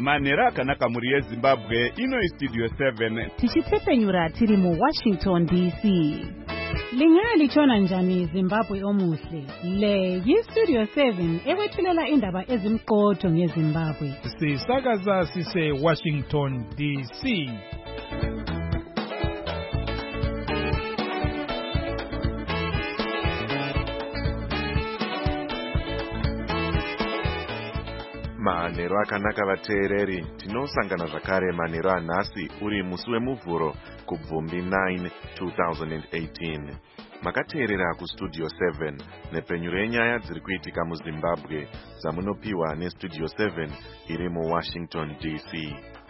manhero akanaka mhuri yezimbabwe. Ino istudio 7 tichitsepenyura tiri muWashington DC. Lingalitshona njani Zimbabwe omuhle? Le yistudio 7 ekwethulela indaba ezimqotho ngeZimbabwe. Sisakaza sise Washington DC. Manhero akanaka vateereri, tinosangana zvakare manhero anhasi uri musi wemuvhuro kubvumbi 9 2018. Makateerera kustudio 7 nepenyuro yenyaya dziri kuitika muZimbabwe dzamunopiwa nestudio 7 iri muWashington DC.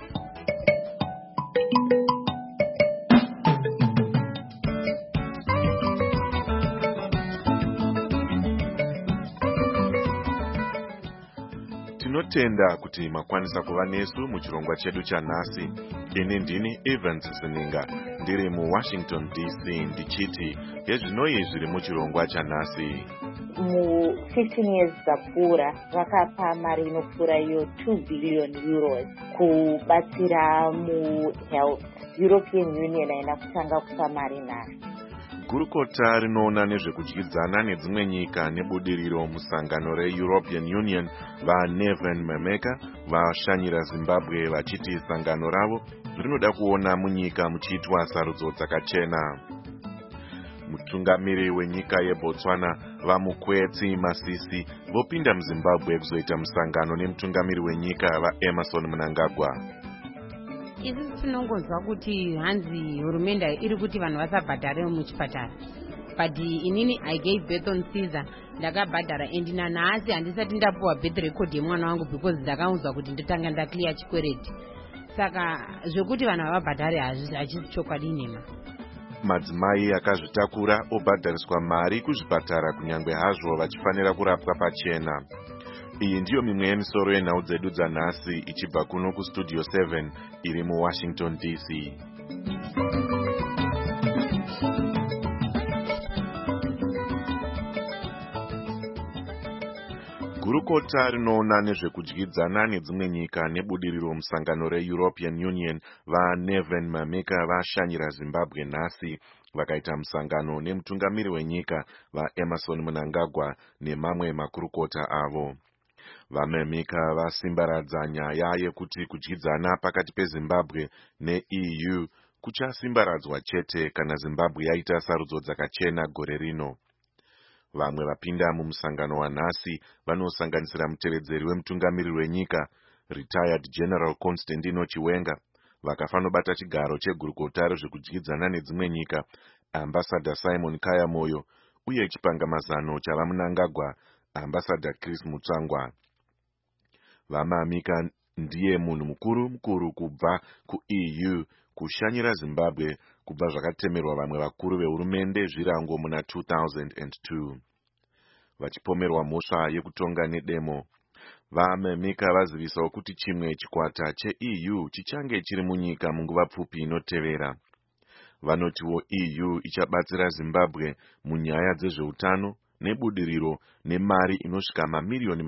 Tinotenda kuti makwanisa kuva nesu muchirongwa chedu chanhasi. Ini ndini Evans Zininga, ndiri muWashington DC ndichiti yezvinoi zviri muchirongwa chanhasi. Mu 15 years dzapfuura vakapa mari inopfuura iyo 2 billion euros kubatsira muhealth. European Union haina kutanga kupa mari nhasi. Gurukota rinoona nezvekudyidzana nedzimwe nyika nebudiriro musangano reEuropean Union vaNeven Mameka vashanyira Zimbabwe vachiti sangano ravo rinoda kuona munyika muchiitwa sarudzo dzakachena. Mutungamiri wenyika yeBotswana vaMukwetsi Masisi vopinda muZimbabwe kuzoita musangano nemutungamiri wenyika vaEmerson Mnangagwa. Isi tinongonzwa kuti hanzi hurumende iri kuti vanhu vasabhadhare muchipatara. But inini I gave birth on Caesar, ndakabhadhara and nanhasi handisati ndapuwa birth record yemwana wangu because ndakaunzwa kuti ndotanga ndaclear chikwereti. Saka zvekuti vanhu havabhadhare hachisi chokwadi nhema. Madzimai akazvitakura obhadhariswa mari kuzvipatara kunyange hazvo vachifanira kurapwa pachena. Iyi ndiyo mimwe yemisoro yenhau dzedu dzanhasi ichibva kuno kustudio 7 iri muWashington DC. Gurukota rinoona nezvekudyidzana nedzimwe nyika nebudiriro musangano reEuropean Union vaNeven Mameka vashanyira Zimbabwe nhasi vakaita musangano nemutungamiri wenyika vaEmerson Mnangagwa nemamwe makurukota avo. VaMameka vasimbaradza nyaya yekuti kudyidzana pakati peZimbabwe neEU kuchasimbaradzwa chete kana Zimbabwe yaita sarudzo dzakachena gore rino. Vamwe vapinda mumusangano wanhasi vanosanganisira mutevedzeri wemutungamiri wenyika retired General Constantino Chiwenga, vakafanobata chigaro chegurukota rezvekudyidzana nedzimwe nyika Ambassador Simon Kayamoyo uye chipangamazano chavaMnangagwa Ambassador Chris Mutsvangwa. VaMameka ndiye munhu mukuru kubva kuEU kushanyira Zimbabwe kubva zvakatemerwa vamwe vakuru vehurumende zvirango muna 2002. Vachipomerwa mhosva yekutonga nedemo, vaMameka vazivisawo kuti chimwe chikwata cheEU chichange chiri munyika munguva pfupi inotevera. Vanotiwo EU ichabatsira Zimbabwe munyaya dzezveutano nebudiriro nemari inosvika mamiliyoni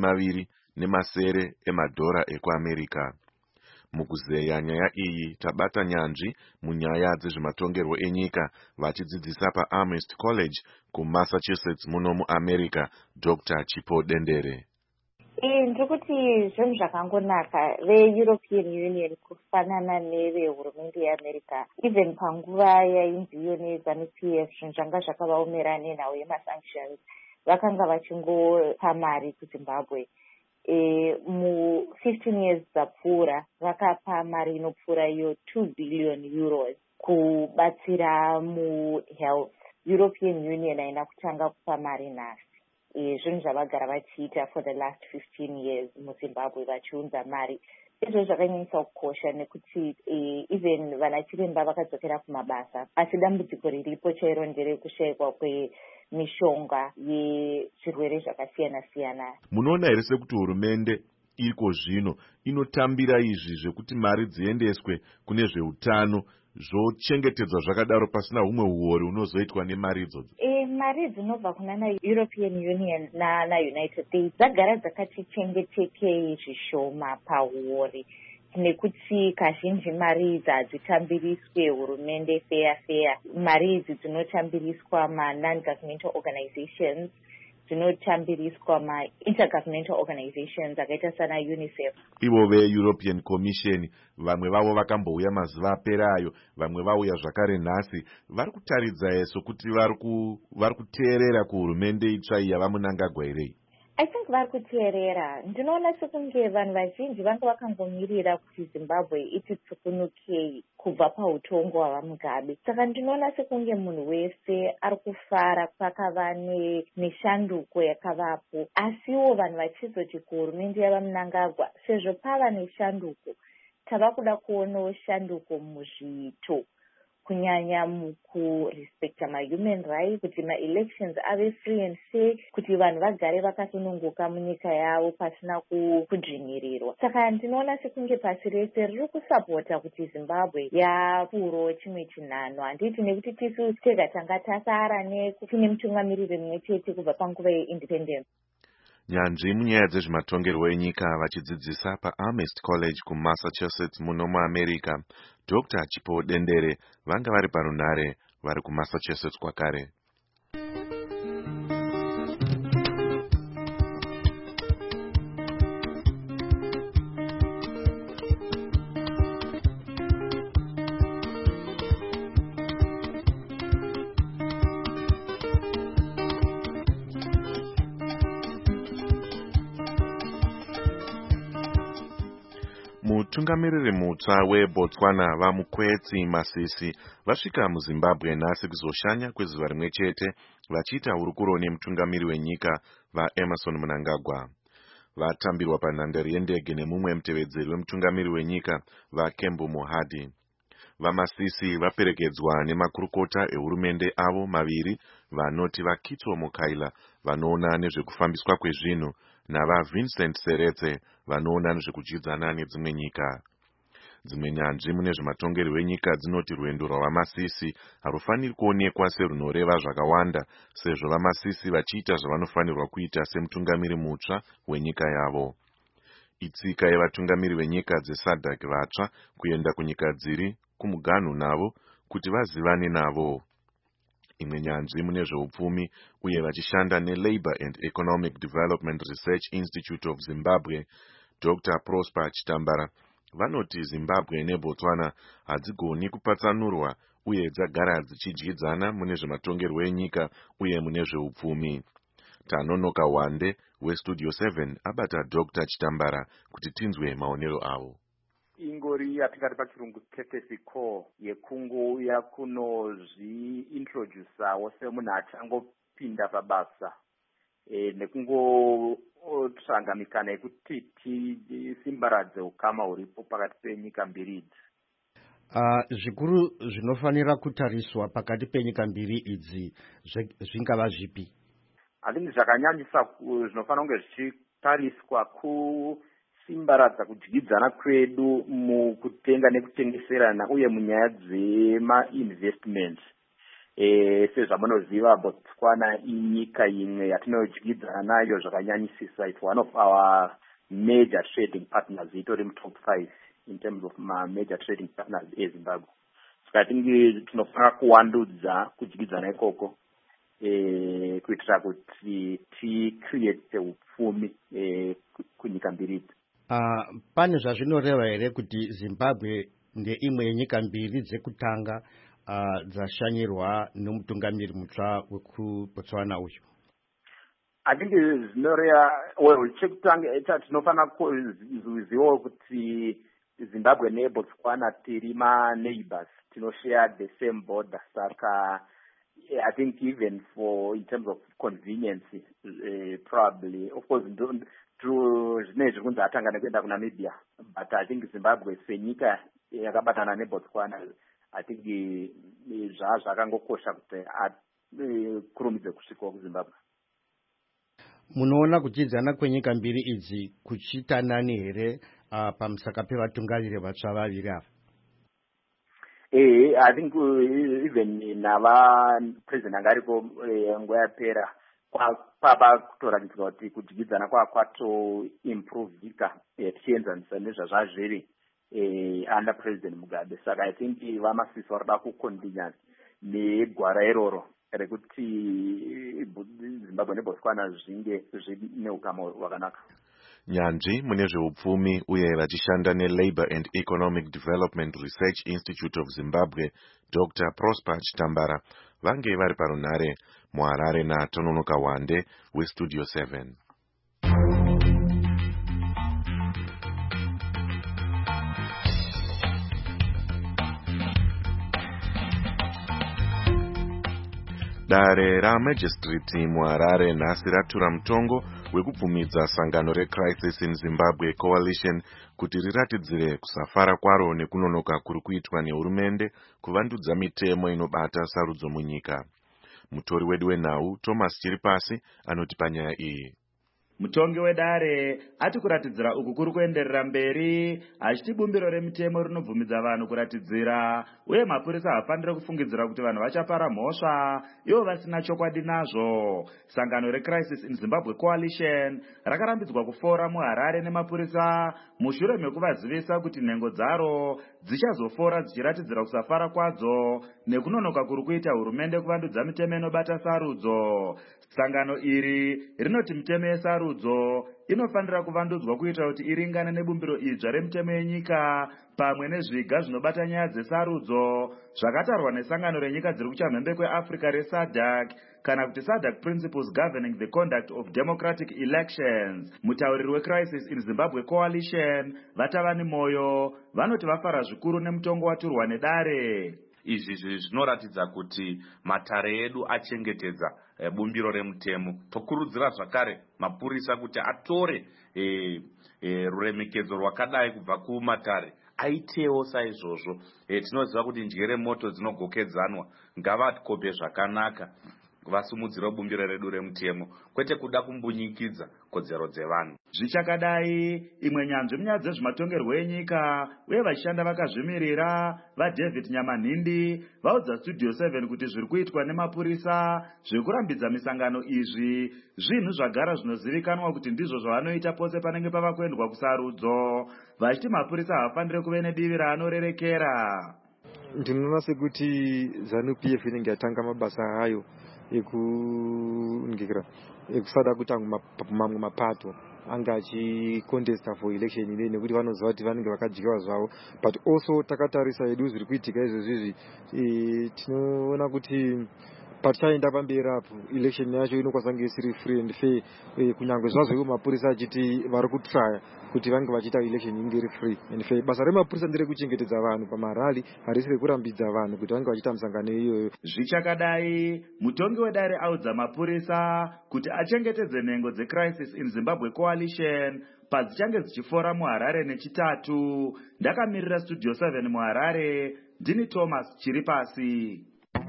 20 emadhora ekuAmerika. Mukuzeya nyaya iyi tabata nyanzvi munyaya dzezvematongerwo enyika vachidzidzisa paAmherst College kuMassachusetts muno muAmerika Dr. Chipo Dendere. Ndikuti zvinhu zvakangonaka veEuropean Union kufanana nevehurumende yeAmerika. Even panguva yainzi iyo neZANU-PF zvinhu zvanga zvakavaomera nenhau yemasanctions vakanga vachingopa mari kuZimbabwe. Mu 15 years dzapfuura vakapa mari inopfuura iyo 2 billion euros kubatsira muhealth. European Union haina kutanga kupa mari nhasi. Zvinhu zvavagara vachiita for the last 15 years muZimbabwe vachiunza mari. Izvo zvakanyanyisa kukosha nekuti even vanachiremba vakadzokera kumabasa, asi dambudziko riripo chairo nderekushayikwa kwemishonga yezvirwere zvakasiyana-siyana. Munoona here sekuti hurumende iko zvino inotambira izvi zvekuti mari dziendeswe kune zveutano zvochengetedzwa zvakadaro pasina humwe uori unozoitwa nemari idzodzo? mari dzinobva kunana European Union na United States dzagara dzakati chengetekei zvishoma pauri, nekuti kazhinji mari idzi hadzitambiriswe hurumende fair. Mari idzi dzinotambiriswa ma-non-governmental organizations, dzinotambiriswa ma-intergovernmental organizations akaita sana UNICEF. Ivo ve-European Commission vamwe vavo vakambouya mazuva aperayo, vamwe vauya zvakare nhasi, vari kutaridza yeso kuti vari kuteerera kuhurumende itsva iyi yavamunangagwa here? I think vari kuteerera. Ndinoona sekunge vanhu vazhinji vanga vakangomirira kuti Zimbabwe ititsukunukei kubva pautongo hwaMugabe. Saka ndinoona sekunge munhu wese ari kufara kwakava neshanduko yakavapo. Asiwo vanhu vachizoti kuhurumende yavamunangagwa, sezvo pava neshanduko, tava kuda kuonawo shanduko muzviito, kunyanya mukurespecta ma-human rights, kuti ma-elections ave free and fair, kuti vanhu vagare vakasununguka munyika yavo pasina kudzvinyirirwa. Saka ndinoona sekunge pasi rese riri kusapota kuti Zimbabwe yapuro chimwe chinhano. Handiti nekuti tisu tega tanga tasara tine mutungamiriri mumwe chete kubva panguva yeindependence. Nyanzvi munyaya dzezvematongerwo enyika vachidzidzisa paAmherst College kuMassachusetts muno muAmerica, Dr. Chipo Dendere vanga vari parunhare vari kuMassachusetts kwakare. Mutungamiriri mutsva weBotswana vaMukwetsi Masisi vasvika muZimbabwe nhasi kuzoshanya kwezuva rimwe chete vachiita hurukuro nemutungamiri wenyika vaEmerson Mnangagwa. Vatambirwa panhandare yendege nemumwe mutevedzeri wemutungamiri wenyika vaKembu Mohadi. VaMasisi vaperekedzwa nemakurukota ehurumende avo maviri vanoti vaKitso Mukaila vanoona nezvekufambiswa kwezvinhu navaVincent Seretse vanoona nezvekudyidzana nedzimwe nyika. Dzimwe nyanzvi mune zvematongerwo enyika dzinoti rwendo rwavaMasisi harufaniri kuonekwa serunoreva zvakawanda, sezvo vaMasisi vachiita zvavanofanirwa kuita semutungamiri mutsva wenyika yavo. Itsika yevatungamiri venyika dzeSADC vatsva kuenda kunyika dziri kumuganhu navo kuti vazivane navo. Imwe nyanzvi mune zveupfumi uye vachishanda neLabour and Economic Development Research Institute of Zimbabwe, Dr. Prosper Chitambara vanoti Zimbabwe neBotswana hadzigoni kupatsanurwa uye dzagara dzichidyidzana mune zvematongerwo enyika uye mune zveupfumi. Tanonoka Wande weStudio 7 abata Dr. Chitambara kuti tinzwe maonero avo. Ingori yatingati pachirungu courtesy call yekungouya kunozviintrodusawo semunhu achangopinda pabasa nekungotsvanga mikana yekuti tisimbaradze ukama huripo pakati penyika mbiri idzi. Zvikuru zvinofanira kutariswa pakati penyika mbiri idzi zvingava zvipi? Handiti zvakanyanyisa zvinofanira kunge zvichitariswa kusimbaradza kudyidzana kwedu mukutenga nekutengeserana uye munyaya dzema-investment. Sezvamunoziva Botswana inyika imwe yatinodyidzana nayo zvakanyanyisisa. It's one of our major trading partners. Itori top 5 in terms of major trading partners eZimbabwe. Saka tinofanira kuwandudza kudyidzana ikoko kuitira kuti ticreate upfumi kunyika mbiri. Pane zvazvinoreva here kuti Zimbabwe ndeimwe yenyika mbiri dzekutanga dzashanyirwa nomutungamiri mutsva wekuBotswana uyu? Handiti zvinoreva chekutanga tinofanira kuzivawo kuti Zimbabwe neBotswana tiri ma-neighbors, tinoshare the same border. Saka I think even in terms of convenience, probably, of course, zvinezvi kunzi atanga nekuenda kuNamibia, but I think Zimbabwe senyika yakabatana neBotswana, I think zvakangokosha kuti kurumidze kusvikawo kuZimbabwe. Munoona kudyidzana kwenyika mbiri idzi kuchiita nani here pamusaka pevatungamiri vatsva vaviri ava? I think even nava president anga aripo nguva yapera pava kutoratidzwa kuti kudyidzana kwatoimprovika tichienzanisa nezvazvazviri under president Mugabe. Saka I think vamasisa varida kucontinue negwara iroro rekuti Zimbabwe neBotswana zvinge zvine ukama hwakanaka. Nyanzvi mune zveupfumi uye vachishanda neLabour and Economic Development Research Institute of Zimbabwe, Dr. Prosper Chitambara, vange vari parunhare muHarare naTononoka Wande weStudio 7. Dare ramajistrate muHarare nhasi ratura mutongo wekubvumidza sangano reCrisis in Zimbabwe Coalition kuti riratidzire kusafara kwaro nekunonoka kuri kuitwa nehurumende kuvandudza mitemo inobata sarudzo munyika. Mutori wedu wenhau Thomas Chiripasi anotipa nyaya iyi. Mutongi wedare ati kuratidzira uku kuri kuenderera mberi achiti bumbiro remitemo rinobvumidza vanhu kuratidzira uye mapurisa hafanire kufungidzira kuti vanhu vachapara mhosva ivo vasina chokwadi nazvo. Sangano reCrisis in Zimbabwe Coalition rakarambidzwa kufora muHarare nemapurisa mushure mekuvazivisa kuti nhengo dzaro dzichazofora dzichiratidzira kusafara kwadzo nekunonoka kuri kuita hurumende kuvandudza mitemo inobata sarudzo. Sangano iri rinoti mitemo yesarudzo inofanira kuvandudzwa kuitira kuti iringane nebumbiro idzva remitemo yenyika pamwe nezviga zvinobata nyaya dzesarudzo zvakatarwa nesangano renyika dziri kuchamhembe kweAfrica reSADC kana kuti SADC Principles Governing the Conduct of Democratic Elections. Mutauriri weCrisis in Zimbabwe Coalition Vatavani Moyo vanoti vafara zvikuru nemutongo waturwa nedare. Izvi zvinoratidza kuti matare edu achengetedza bumbiro remutemo. Tokurudzira zvakare mapurisa kuti atore ruremekedzo rwakadai kubva kumatare aitewo saizvozvo. Tinoziva kuti njere moto dzinogokedzanwa, ngavatikope zvakanaka vasumudzira bumbiro redu remutemo kwete kuda kumbunyikidza kodzero dzevanhu. Zvichakadai imwe nyanzvi munyaya dzezvematongerwo enyika uye vachishanda vakazvimirira vaDavid Nyamanhindi vaudza Studio 7 kuti zviri kuitwa nemapurisa zvekurambidza misangano izvi zvinhu zvagara zvinozivikanwa kuti ndizvo zvavanoita pose panenge pava kuendwa kusarudzo, vachiti mapurisa havafanire kuve nedivi raanorerekera. Ndinoona sekuti ZANU-PF inenge yatanga mabasa ayo ekusada kuti mamwe mapato anga achicontesta for election ine nekuti vanoziva kuti vanenge vakadyiwa zvavo, but also takatarisa edu zviri kuitika izvezvi tinoona kuti patichaenda pamberi apo election yacho inokwanisa kunge isiri free and fair, kunyange zvazvo ivo mapurisa achiti vari kutraya kuti vange vachiita election inge iri free and fair. Basa remapurisa ndere kuchengetedza vanhu pamarali, harisi rekurambidza vanhu kuti vange vachiita misangano iyoyo. Zvichakadai mutongi wedare audza mapurisa kuti achengetedze nhengo dzeCrisis in Zimbabwe Coalition padzichange dzichifora muHarare nechitatu. Ndakamirira Studio 7 muHarare, ndini Thomas Chiripasi.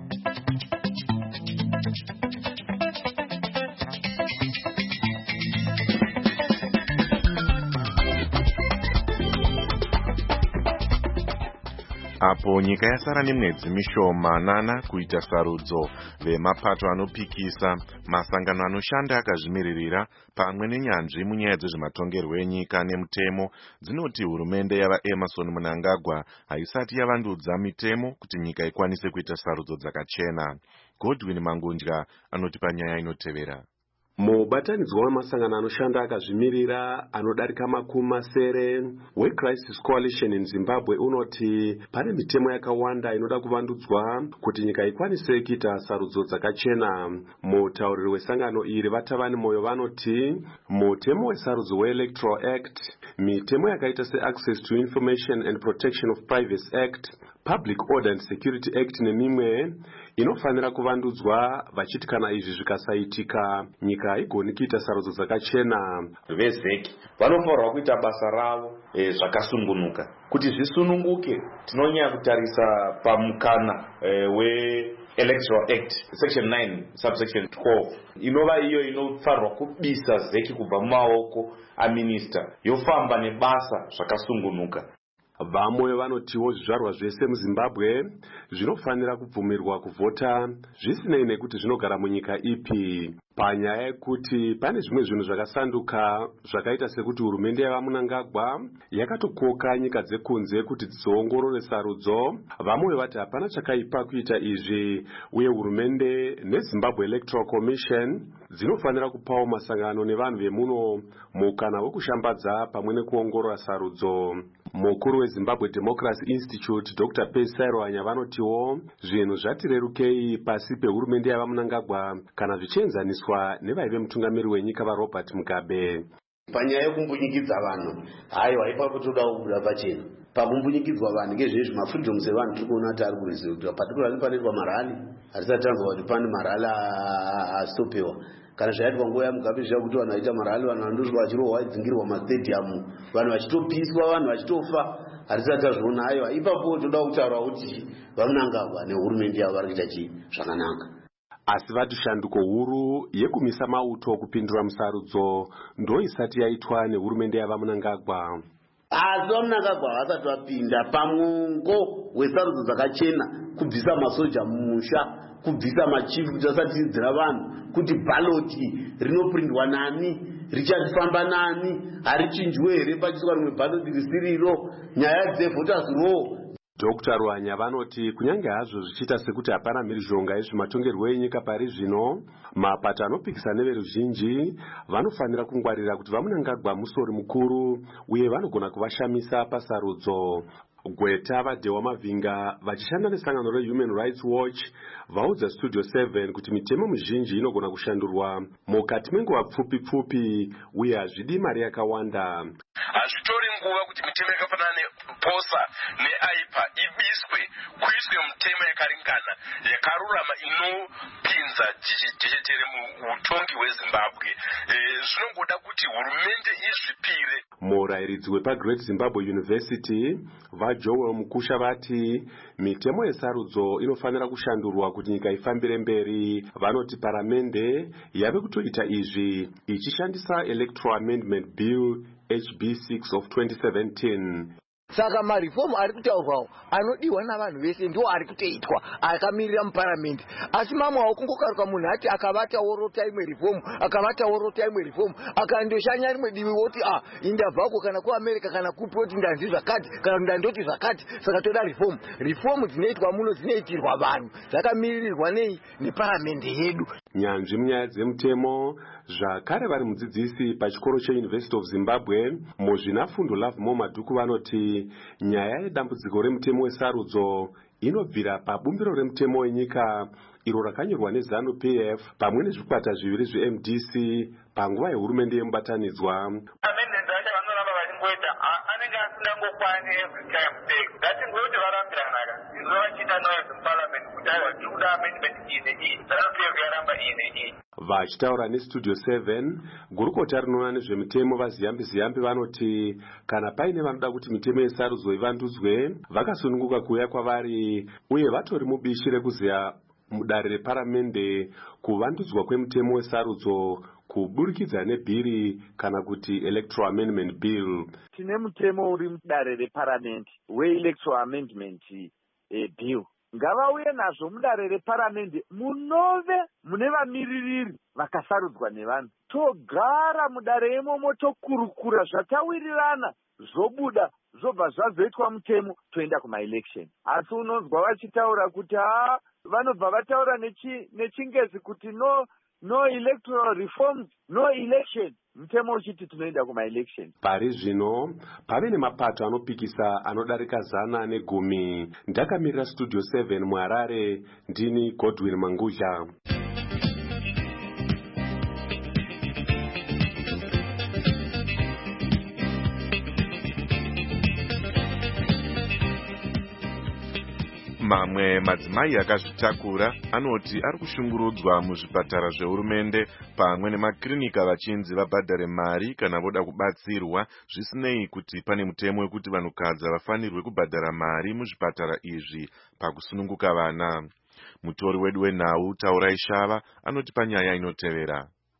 Apo nyika yasara nemwedzi mishomanana kuita sarudzo, vemapato anopikisa, masangano anoshanda akazvimiririra pamwe nenyanzvi munyaya dzezvematongerwo enyika nemutemo dzinoti hurumende yavaEmerson Mnangagwa haisati yavandudza mitemo kuti nyika ikwanise kuita sarudzo dzakachena. Godwin Mangunja anotipa nyaya inotevera. Mubatanidzwa wamasangano anoshanda akazvimirira anodarika makumi masere weCrisis Coalition in Zimbabwe unoti pane mitemo yakawanda inoda kuvandudzwa kuti nyika ikwanise kuita sarudzo dzakachena. Mutauriri wesangano iri Vatavani Moyo vanoti mutemo wesarudzo weElectoral Act, mitemo yakaita seAccess to Information and Protection of Privacy Act, Public Order and Security Act nemimwe inofanira kuvandudzwa, vachiti kana izvi zvikasaitika nyika haigoni kuita sarudzo dzakachena. VZEC vanofanirwa kuita basa ravo zvakasungunuka. Kuti zvisununguke tinonyanya kutarisa pamukana weElectoral Act Section 9 subsection 12 inova iyo inofanirwa kubisa ZEC kubva mumaoko aminister yofamba nebasa zvakasungunuka. Vamwe vanotiwo zvizvarwa zvese muZimbabwe zvinofanira kubvumirwa kuvhota zvisinei nekuti zvinogara munyika ipi. Panyaya yekuti pane zvimwe zvinhu zvakasanduka zvakaita sekuti hurumende yavaMunangagwa yakatokoka nyika dzekunze kuti dzizoongorore sarudzo, vamwe vati hapana chakaipa kuita izvi, uye hurumende neZimbabwe Electoral Commission dzinofanira kupawo masangano nevanhu vemuno mukana wekushambadza pamwe nekuongorora sarudzo. Mukuru weZimbabwe Democracy Institute Dr. Pesaro Anya vanotiwo zvinhu zvati rerukei pasi pehurumende yavaMunangagwa kana zvichienzaniswa nevaive mutungamiri wenyika vaRobert Mugabe. Panyaya yekumbunyikidzwa vanhu, haiwa ipapo toda kubuda pachena. Pakumbunyikidzwa vanhu ngezvezvi mafreedoms evanhu tiri kuona kuti ari kureserved, particularly panoitwa marali. Hatisati tanzwa kuti pane marali asitopewa. Kana zvaitwa nguva yaMugabe zviya kuti vanhu vaita marali, vanhu vandosvika vachirohwa vaidzingirwa mastadium, vanhu vachitopiswa, vanhu vachitofa. Hatisati tazviona. Haiwa ipapo toda kutaura kuti vaMunangagwa nehurumende yavo vari kuita zvakanaka. Asi vati shanduko huru yekumisa mauto kupindura musarudzo ndoisati yaitwa nehurumende yavaMunangagwa. Asi vaMunangagwa vasati vapinda pamongo wesarudzo dzakachena, kubvisa masoja mumusha, kubvisa machifu kuti vasatidzira vanhu kuti bhaloti rinoprindwa nani, richafamba nani, harichinjwe here pachiswa rimwe bhaloti risiriro, nyaya dzevoters law. Dr. Ruanya vanoti kunyange hazvo zvichiita sekuti hapana mhirizhonga yezvematongerwo enyika pari zvino, mapato anopikisa neveruzhinji vanofanira kungwarira kuti vaMunangagwa musori mukuru uye vanogona kuvashamisa pasarudzo. Gweta vaDhewa Mavhinga vachishanda nesangano reHuman Rights Watch vaudza Studio 7 kuti mitemo mizhinji inogona kushandurwa mukati menguva pfupi uye hazvidi mari yakawanda. Hazvitori nguva kuti mitemo yakafanana nePOSA neAIPA ibiswe, kuiswe mitemo yakaringana yakarurama inopinza jechetere muutongi hweZimbabwe. Zvinongoda kuti hurumende izvipire. Murairidzi wepaGreat Zimbabwe University vaJoel Mukusha vati mitemo yesarudzo inofanira kushandurwa kuti nyika ifambire mberi. Vanoti paramende yave kutoita izvi ichishandisa Electoral Amendment Bill HB6 of 2017. Saka marifomu ari kutaurwawo anodiwa navanhu vese ndo ari kutoitwa akamirira muparamendi. Asi mamwe kungokaruka munhu ati akavata worota imwe reformu, akavata worota imwe reformu, akandoshanya rimwe divi woti indabvako kana kuAmerica kana kupi woti ndanzi zvakati kana ndandoti zvakati. Saka toda reformu. Reformu dzinoitwa muno dzinoitirwa vanhu, dzakamirirwa nei neparamendi yedu. Nyanzvi munyaya dzemutemo zvakare vari mudzidzisi pachikoro cheUniversity of Zimbabwe muzvinafundo Lovemore Madhuku vanoti nyaya yedambudziko remutemo wesarudzo inobvira pabumbiro remutemo wenyika iro rakanyorwa neZANU-PF pamwe nezvikwata zviviri zveMDC panguva yehurumende yemubatanidzwa. Amendments acho vanoramba vachingoita anenge asingangokwani every time. Ngatingoti varambiranaka izvo vachiita noise muparliament kuti aiwa tiri kuda amendment iyi neiyi, ZANU-PF yaramba iyi neiyi. Vachitaura neStudio 7 gurukota rinoona nezvemitemo vaZiyambi vanoti kana paine vanoda kuti mitemo yesarudzo ivandudzwe vakasununguka kuuya kwavari uye vatori mubishi rekuziya mudare reparamende kuvandudzwa kwemutemo wesarudzo kuburikidza nebhiri kana kuti Electoral Amendment Bill. Tine mutemo uri mudare reparamende weElectoral Amendment Bill. Ngavauye nazvo mudare reparamende munove mune vamiririri vakasarudzwa nevanhu. Togara mudare imomo tokurukura zvatawirirana zvobuda zvobva zvazoitwa mutemo toenda kumaelection. Asi unonzwa vachitaura kuti vanobva vataura nechingezi kuti no electoral reforms, no election. Mutemo uchiti tunoenda kumaelection. Pari zvino pave nemapato anopikisa anodarika 110. Ndakamirira Studio 7 muHarare, ndini Godwin Manguzha. Mamwe madzimai akazvitakura anoti ari kushungurudzwa muzvipatara zvehurumende pamwe nemakirinika vachinzi vabhadhare mari kana voda kubatsirwa, zvisinei kuti pane mutemo wekuti vanhukadzi vafanirwe kubhadhara mari muzvipatara izvi pakusununguka vana. Mutori wedu wenhau Taurai Shava anoti panyaya inotevera.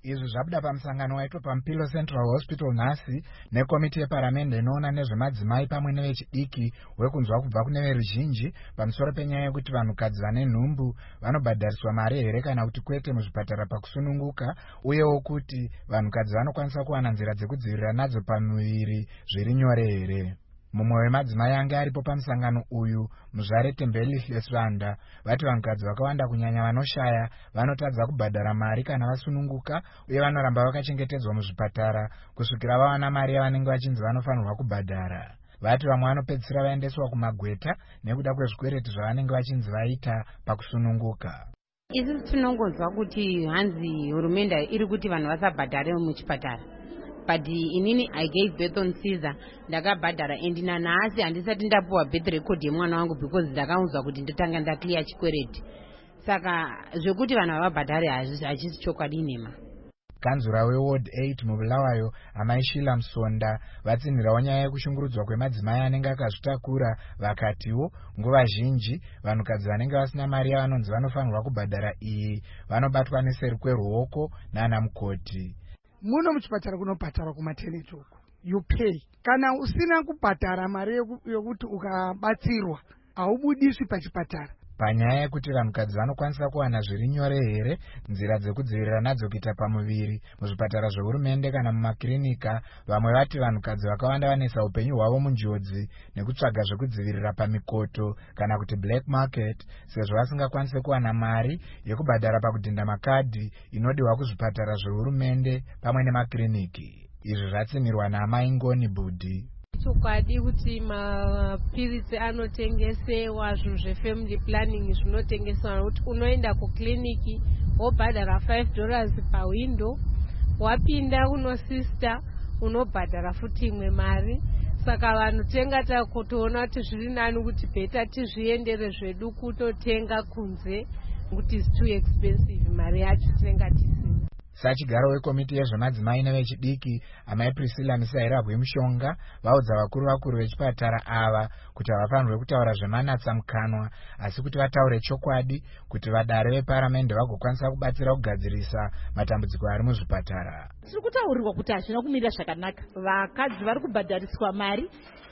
Izvi zvabuda pamusangano waitwa paMupilo Central Hospital nhasi nekomiti yeparamende inoona nezvemadzimai pamwe nevechidiki wekunzwa kubva kune veruzhinji pamusoro penyaya yekuti vanhukadzi vane nhumbu vanobhadhariswa mari here kana kuti kwete muzvipatara pakusununguka, uyewo kuti vanhukadzi vanokwanisa kuwana nzira dzekudzivirira nadzo pamuviri zviri nyore here. Mumwe wemadzimai anga aripo pamusangano uyu, muzvare Tembelihle Swanda, vati vanhukadzi vakawanda kunyanya vanoshaya vanotadza kubhadhara mari kana vasununguka, uye vanoramba vakachengetedzwa muzvipatara kusvikira vawana mari yavanenge vachinzi vanofanirwa kubhadhara. Vati vamwe vanopedzisira vaendeswa kumagweta nekuda kwezvikwereti zvavanenge vachinzi vaita pakusununguka. Isi tinongonzwa kuti hanzi hurumende iri kuti vanhu vasabhadhare muchipatara. But inini I gave birth on Caesar, ndakabhadhara and nanhasi handisati ndapuwa birth record yemwana wangu because ndakaunzwa kuti ndotanga ndaclear chikwereti. Saka zvekuti vanhu havabhadhare hachisi chokwadi nema. Kanzura weWard 8 mubulawayo Amai Shila Msonda vatsinhirawo nyaya yekushungurudzwa kwemadzimai anenge akazvitakura, vakatiwo nguva zhinji vanhukadzi vanenge vasina mari yavanonzi vanofanirwa kubhadhara iyi vanobatwa neseri kweruoko nana mukoti. Muno muchipatara kunobhadharwa kumaternity uko, you pay. Kana usina kubhadhara mari yokuti ukabatsirwa haubudiswi pachipatara. Panyaya yekuti vanhukadzi vanokwanisa kuwana zviri nyore here nzira dzekudzivirira nadzo kuita pamuviri muzvipatara zvehurumende kana mumakirinika, vamwe vati vanhukadzi vakawanda vanesa upenyu hwavo munjodzi nekutsvaga zvekudzivirira pamikoto kana kuti black market, sezvo vasingakwanisi kuwana mari yekubhadhara pakudhinda makadhi inodiwa kuzvipatara zvehurumende pamwe nemakiriniki. Izvi zvatsinirwa naAmai Ngoni Budhi. Chokwadi kuti mapirisi anotengesewa zvinhu zvefamily planning zvinotengesewa kuti unoenda kukliniki wobhadhara $5 pawindow, wapinda unosister unobhadhara futi imwe mari. Saka vanhu tenga takutoona kuti zviri nani kuti beta tizviendere zvedu kutotenga kunze kuti is too expensive, mari yacho tinenge tisina. Sachigaro wekomiti yezvemadzimai nevechidiki Amai Priscilla Misairabwe Mushonga vaudza vakuru vechipatara ava kuti havafanirwe kutaura zvemanatsa mukanwa, asi kuti vataure chokwadi kuti vadare veparamende vagokwanisa kubatsira kugadzirisa matambudziko ari muzvipatara. Tiri kutaurirwa kuti hazvina kumira zvakanaka. Vakadzi vari kubhadhariswa mari,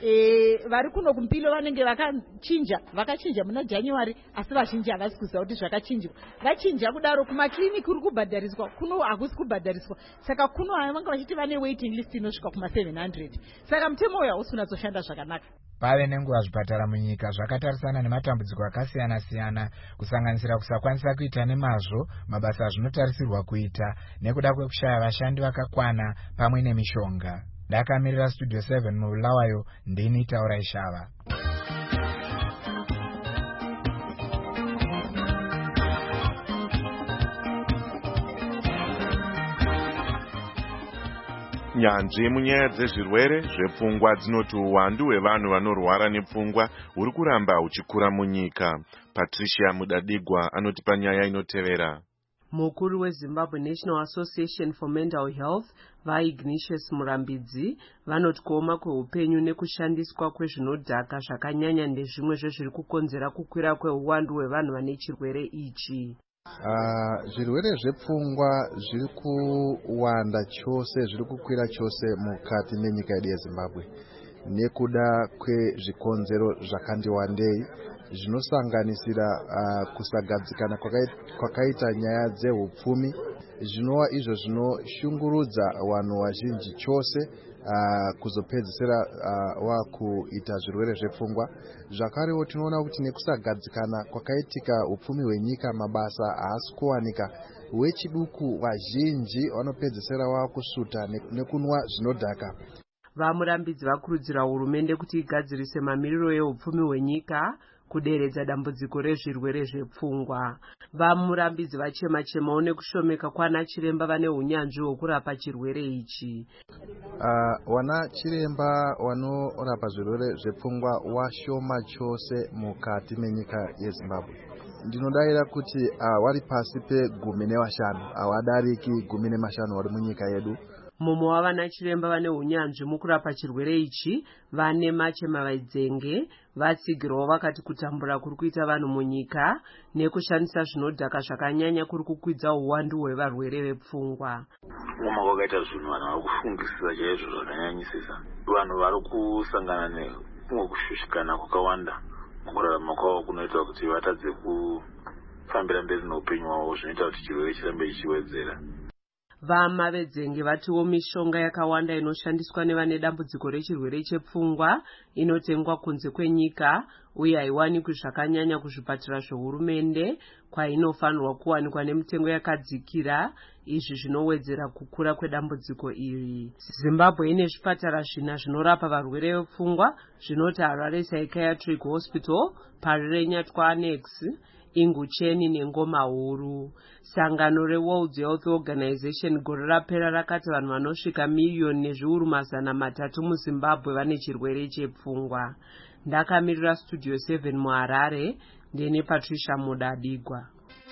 vari kuno kuMupilo vanenge vakachinja muna January, asi vazhinji havasi kuziva kuti zvakachinjwa. Vachinja kudaro kumakliniki kuri kubhadhariswa, kuno hakusi kubhadhariswa. Saka kuno vanga vachiti vane waiting list inosvika kuma700. Saka mutemo uyu hausi kunatsoshanda zvakanaka. Pave nenguva zvipatara munyika zvakatarisana nematambudziko akasiyana-siyana, kusanganisira kusakwanisa kuita nemazvo mabasa azvinotarisirwa kuita nekuda kwekushaya vashandi vakakwana pamwe nemishonga. Ndakamirira Studio 7 mubulawayo, ndini Taurai Shava. Nyanzvi munyaya dzezvirwere zvepfungwa dzinoti uwandu hwevanhu vanorwara nepfungwa huri kuramba huchikura munyika. Patricia Mudadigwa anotipa nyaya inotevera. Mukuru weZimbabwe National Association for Mental Health, vaIgnatius Murambidzi, vanoti kuoma kweupenyu nekushandiswa kwezvinodhaka zvakanyanya ndezvimwe zvezviri kukonzera kukwira kweuwandu hwevanhu vane chirwere ichi. Zvirwere zvepfungwa zviri kuwanda chose, zviri kukwira chose mukati menyika yedu yeZimbabwe nekuda kwezvikonzero zvakandiwandei zvinosanganisira kusagadzikana kwakaita nyaya dzehupfumi, zvinova izvo zvinoshungurudza vanhu vazhinji chose kuzopedzisira wakuita zvirwere zvepfungwa. Zvakarewo tinoona kuti nekusagadzikana kwakaitika upfumi hwenyika, mabasa haasi kuwanika, wechiduku vazhinji vanopedzisira wakusuta nekunwa zvinodhaka. Vamurambidzi vakurudzira hurumende kuti igadzirise mamiriro eupfumi hwenyika kuderedza dambudziko rezvirwere zvepfungwa. Vamurambidzi vachema-chemawo nekushomeka kwana chiremba vane unyanzvi hwekurapa chirwere ichi. Wana chiremba vanorapa zvirwere zvepfungwa washoma chose mukati menyika yeZimbabwe. Ndinodaira kuti wari pasi pe 15, hawadariki 15 vari munyika yedu. mumwe wavana chiremba vane unyanzvi mukurapa chirwere ichi vane Machema Vaidzenge vatsigirawo vakati kutambura kuri kuita vanhu munyika nekushandisa zvinodhaka zvakanyanya kuri kukwidza uwandu hwevarwere vepfungwa. Mumwe kwakaita zvinhu vanhu vari kufungisisa chaizvo zvakanyanyisisa. Vanhu vari kusangana nekumwe kushushikana kwakawanda mukurarama kwavo kunoita kuti vatadze kufambira mberi noupenyu hwavo, zvinoita kuti chirwere chirambe chichiwedzera. VaMavedzenge vatiwo mishonga yakawanda inoshandiswa nevane dambudziko rechirwere chepfungwa inotengwa kunze kwenyika uye haiwanikwi zvakanyanya kuzvipatara zvehurumende kwainofanirwa kuwanikwa nemitengo yakadzikira. Izvi zvinowedzera kukura kwedambudziko iri. Zimbabwe ine zvipatara 4 zvinorapa varwere vepfungwa zvinoti Harare Psychiatric Hospital, Parire Nyatwa Annex, Ingucheni neNgoma Huru. Sangano reWorld Health Organization gore rapera rakati vanhu vanosvika miliyoni nezviuru mazana 3 muZimbabwe vane chirwere chepfungwa. Ndakamirira Studio 7 muHarare ndine Patricia Mudadigwa.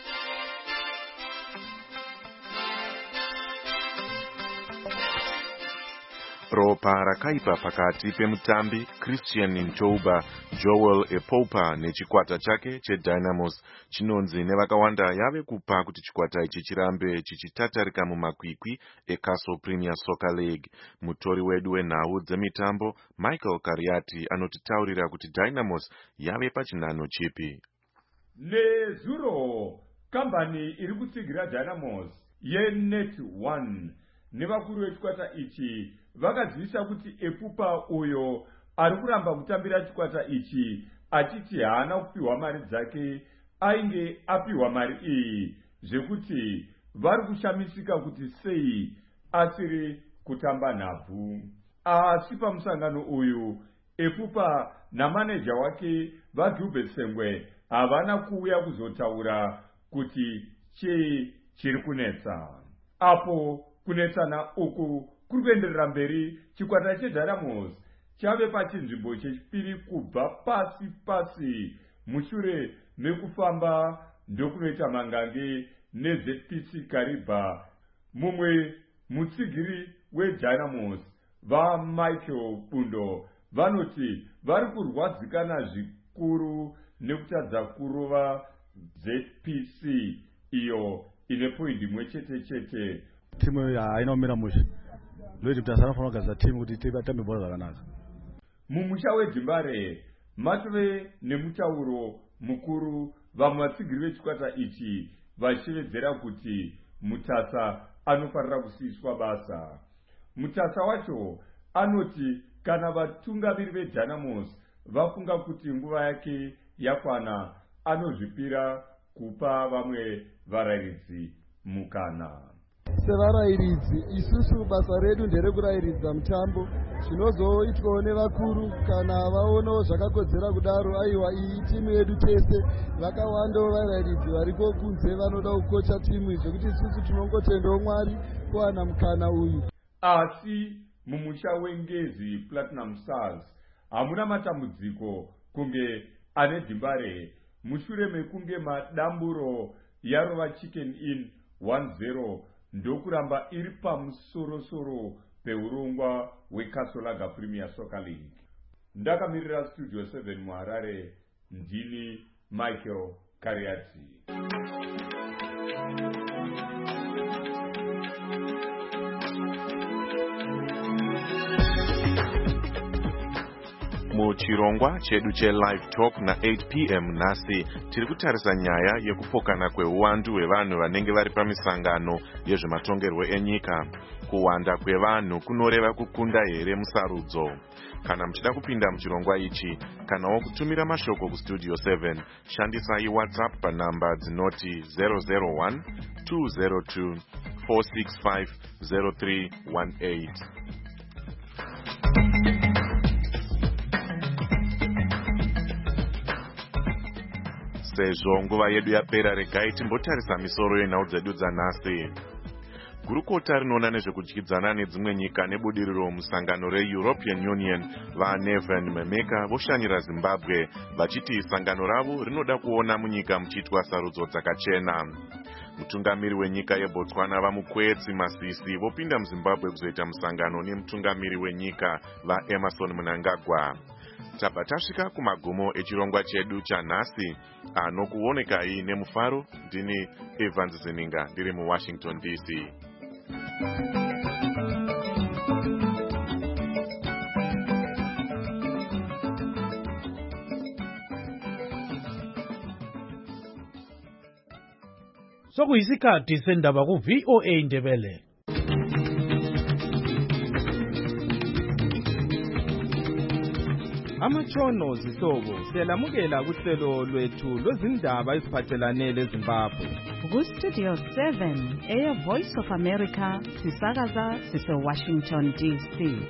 Ropa rakaipa pakati pemutambi Christian Nchouba, Joel Epopa nechikwata chake cheDynamos chinonzi nevakawanda yave kupa kuti chikwata ichi chirambe chichitatarika mumakwikwi eCastle Premier Soccer League. Mutori wedu wenhau dzemitambo Michael Kariati anotitaurira kuti Dynamos yave pachinano chipi. Nezuro kambani iri kutsigira Dynamos yeNet1 nevakuru vechikwata ichi vakadzivisa kuti Epupa uyo ari kuramba kutambira chikwata ichi achiti haana kupiwa mari dzake ainge apiwa mari iyi, zvekuti vari kushamisika kuti sei asiri kutamba nhabvu. Asi pamusangano uyu Epupa namaneja wake vaGilbert Sengwe havana kuuya kuzotaura kuti chii chiri kunetsa. Apo kunetsana uku kuri kuenderera mberi, chikwata cheDynamos chave pachinzvimbo chechipiri kubva pasi mushure mekufamba ndokunoita mangange neZPC Kariba. Mumwe mutsigiri weDynamos vaMichael Bundo vanoti vari kurwadzikana zvikuru nekutadza kurova ZPC iyo ine poindi imwe chete. Timu haina kumira mushe ndoiti kuti asana fanira kugadzira timu kuti titambe bhora zvakanaka. Mumusha weDzimbare matove nemutauro mukuru, vamwe vatsigiri vechikwata ichi vachivedzera kuti Mutasa anofanira kusiyiswa basa. Mutasa wacho anoti kana vatungamiri veDynamos vafunga kuti nguva yake yakwana, anozvipira kupa vamwe varayiridzi mukana. Sevarayiridzi isusu basa redu nderekurayiridza mutambo, zvinozoitwawo nevakuru kana vaonawo zvakakodzera kudaro. Aiwa, iyi timu yedu tese vakawandawo varayiridzi variko kunze vanoda kukocha timu, zvekuti isusu tinongotendawo Mwari kuwana mukana uyu. Asi mumusha wengezi Platinum Stars hamuna matambudziko kunge ane Dzimbare mushure mekunge madamburo yarova Chicken Inn 1-0 ndokuramba iri pamusoro peurongwa weCastle Premier Soccer League. Ndakamirira Studio 7 muHarare ndini Michael Kariati. Muchirongwa chedu cheLive Talk na 8 p.m. nhasi tiri kutarisa nyaya yekupokana kweuwandu hwevanhu vanenge vari pamisangano yezvematongerwo enyika. Kuwanda kwevanhu kunoreva kukunda here musarudzo? Kana muchida kupinda muchirongwa ichi kanawo kutumira mashoko kuStudio 7, shandisai WhatsApp panhamba dzinoti 001 202 465 0318. Sezvo nguva yedu yapera, regai timbotarisa misoro yenhau dzedu dzanhasi. Gurukota rinoona nezvekudyidzana nedzimwe nyika nebudiriro musangano reEuropean Union vaNeven Memeka voshanyira Zimbabwe vachiti sangano ravo rinoda kuona munyika muchiitwa sarudzo dzakachena. mutungamiri wenyika yeBotswana vamukwedzi Masisi vopinda muZimbabwe kuzoita musangano nemutungamiri wenyika vaEmerson Mnangagwa. Tabva tasvika kumagumo echirongwa chedu chanhasi anokuonekai nemufaro. Ndini Evans Zininga ndiri muWashington DC. Sokuyisikhathi sendaba ku-VOA Indebele. Amatshono zihlobo siyalamukela kuhlelo lwethu lwezindaba eziphathelane leZimbabwe. Ku-Studio 7 Air Voice of America sisakaza sise-Washington DC.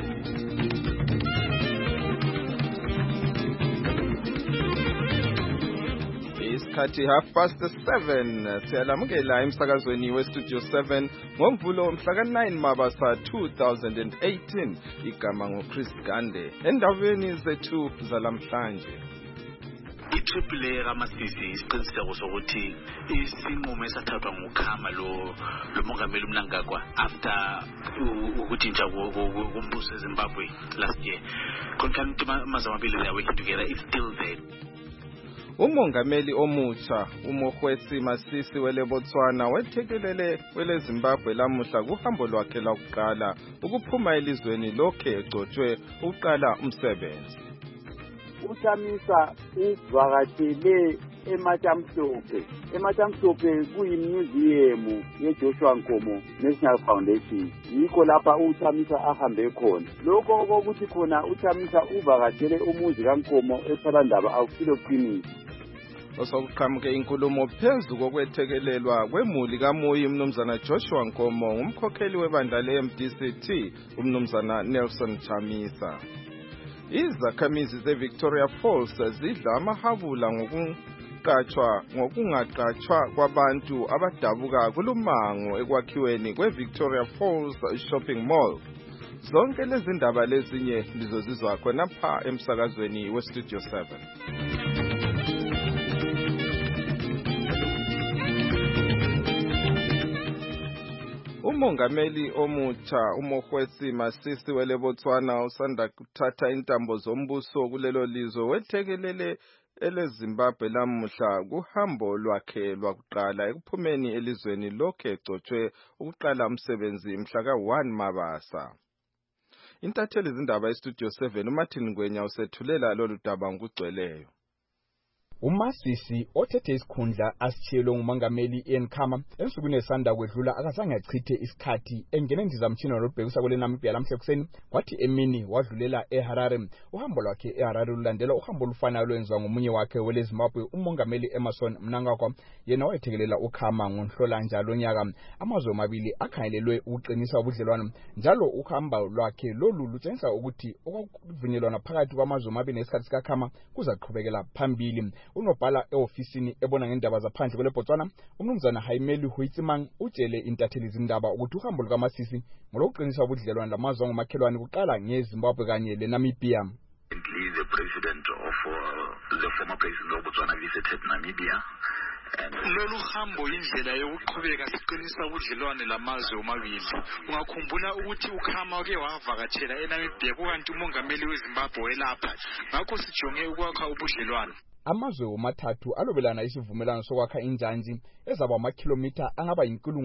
Isikhathi 7:30 siyalamukela emsakazweni weStudio 7 ngoMvulo mhla ka-9 Mabasa 2018. Igama ngoChris Gande. Endabeni zethu zalamhlanje. iTriple kaMasisi isiqiniseko sokuthi isinqumo esathathwa nguKhama lo mongameli uMnangagwa after ukuthi nje kumbuso eZimbabwe last year. Concurrent amazamabili they are working together, it's still there. Umongameli omutsha uMokgweetsi Masisi weleBotswana wethekelele kweleZimbabwe lamuhla kuhambo lwakhe lokuqala ukuphuma elizweni lokhe egcotshwe ukuqala umsebenzi. uChamisa uvakatshele eMatamhlophe. eMatamhlophe kuyimuseum yeJoshua Nkomo National Foundation. Yikho lapha uChamisa ahambe khona. Lokho okokuthi khona uChamisa uvakatshele umuzi kaNkomo ePhalandaba awusilo qiniso. Osokuqhamuke inkulumo phezu kokwethekelelwa kwemuli kaMuyi umnumzana Joshua Nkomo ngumkhokheli webandla leMDCT umnumzana Nelson Chamisa. Izakhamizi zeVictoria Falls zidla amahabula ngokungaqatshwa kwabantu abadabuka kulumango ekwakhiweni kweVictoria Falls Shopping Mall. Zonke lezi ndaba lezinye lizozizwa khonapha emsakazweni weStudio 7. Umongameli omutsha uMokgweetsi Masisi weleBotswana usanda kuthatha intambo zombuso kulelo lizwe wethekelele eleZimbabwe lamuhla kuhambo lwakhe lwakuqala ekuphumeni elizweni lokhe egcotshwe ukuqala umsebenzi mhla ka-1 Mabasa. Intatheli izindaba eStudio 7 uMartin Ngwenya usethulela lolu daba ngokugcweleyo. uMasisi othethe isikhundla asitshiyelwe ngumongameli Ian Khama ensukwini esanda kwedlula akazange achithe isikhathi engene endizamtshini olubhekisa kule Namibia lamhla ekuseni kwathi emini wadlulela eHarare. Uhambo lwakhe eHarare lulandela uhambo olufanayo olwenziwa ngomunye wakhe weleZimbabwe umongameli Emmerson Mnangagwa yena wayethekelela uKhama ngoNhlolanja lonyaka. Amazwe amabili akhangelelwe ukuqinisa ubudlelwano njalo uhambo lwakhe lolu lutshengisa ukuthi okuvunyelwana phakathi kwamazwe amabili ngesikhathi sikaKhama kuzaqhubekela phambili. Unobhala eofisini ebona ngendaba zaphandle kweleBotswana umnumzana Haimeli Huitsimang utshele intatheli izindaba ukuthi uhambo lukaMasisi ngolokuqinisa ubudlelwano lamazwe angomakhelwane kuqala ngeZimbabwe kanye leNamibia. The president of the former president of Botswana visited Namibia. Lolu hambo indlela yokuqhubeka siqinisa ubudlelwane lamazwe omabili. Ungakhumbula ukuthi uKhama ke wavakatshela eNamibia kukanti umongameli weZimbabwe welapha. Ngakho sijonge ukwakha ubudlelwano. Amazwe omathathu alobelana isivumelano sokwakha injanji ezaba amakhilomitha angaba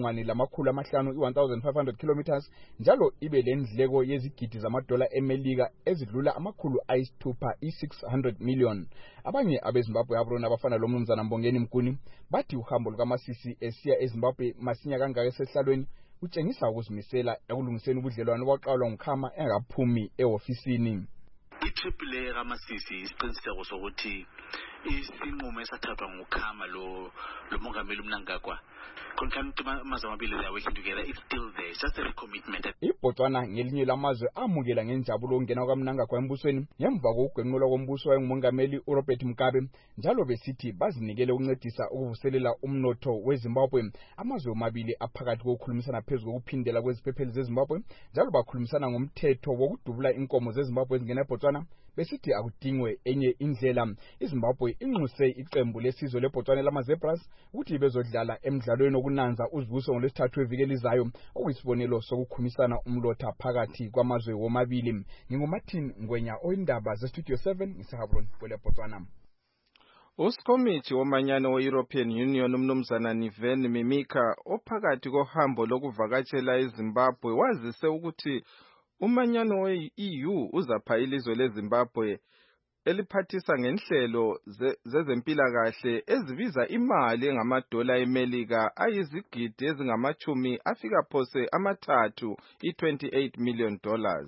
1,500 kilometers njalo ibe lendleko yezigidi zamadola eMelika ezidlula $600 million. Abanye abeZimbabwe abrona abafana lo mnumzana Mbongeni Mkuni bathi uhambo lukaMasisi esiya eZimbabwe masinya kangaka esehlalweni utshengisa ukuzimisela ekulungiseni ubudlelwano okwaqalwa nguKhama engaphumi eofisini. iTriple kaMasisi isiqiniseko sokuthi isinqumo esathathwa nguKhama lo mongameli uMnangagwa concurrent amazamabili they are working together, it's still there, it's just a recommitment. iBotswana ngelinye lamazwe amukela ngenjabulo ukungena kwaMnangagwa embusweni ngemva kokugwenqulwa kombuso wayengumongameli uRobert Mugabe njalo besithi bazinikele ukuncedisa ukuvuselela umnotho weZimbabwe. Amazwe omabili aphakathi kokukhulumisana phezulu kokuphindela kweziphepheli zeZimbabwe njalo bakhulumisana ngomthetho wokudubula inkomo zeZimbabwe ezingena eBotswana besithi akudingwe enye indlela. iZimbabwe inxuse iqembu lesizwe leBotswana lamaZebras ukuthi bezodlala emidlalweni okunanza uzibuso ngolwesithathu eviki elizayo, okuyisibonelo sokukhumisana umlotha phakathi kwamazwe womabili. NginguMartin Ngwenya oyindaba zeStudio 7 ngiseHabron kweleBotswana. Uskomithi womanyano we-European Union umnumzana Neven Mimika ophakathi kohambo lokuvakatshela eZimbabwe wazise ukuthi umanyano we-EU uzapha ilizwe leZimbabwe eliphathisa ngenhlelo zezempilakahle ezibiza imali engamadola eMelika ayizigidi ezingamachumi afika phose amathathu $28 million.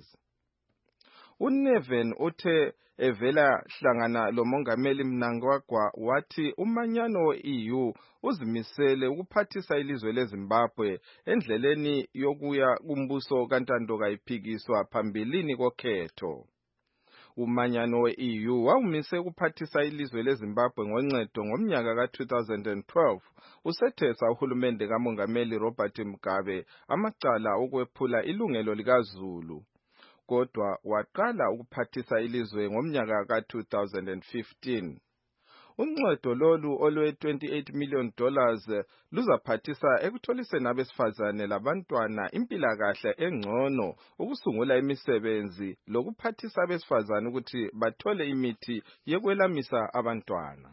uNeven uthe evela hlangana lomongameli Mnangagwa wathi umanyano we-EU uzimisele ukuphathisa ilizwe leZimbabwe endleleni yokuya kumbuso kantando kayiphikiswa phambilini kokhetho. Umanyano we-EU wawumise ukuphathisa ilizwe leZimbabwe ngoncedo ngomnyaka ka-2012 usethesa uhulumende kamongameli Robert Mugabe amacala okwephula ilungelo likaZulu. Kodwa waqala ukuphathisa ilizwe ngomnyaka ka-2015. Uncedo lolu olwe-$28 million luzaphathisa ekutholiseni abesifazane labantwana impilakahle engcono, ukusungula imisebenzi lokuphathisa abesifazane ukuthi bathole imithi yokwelamisa abantwana.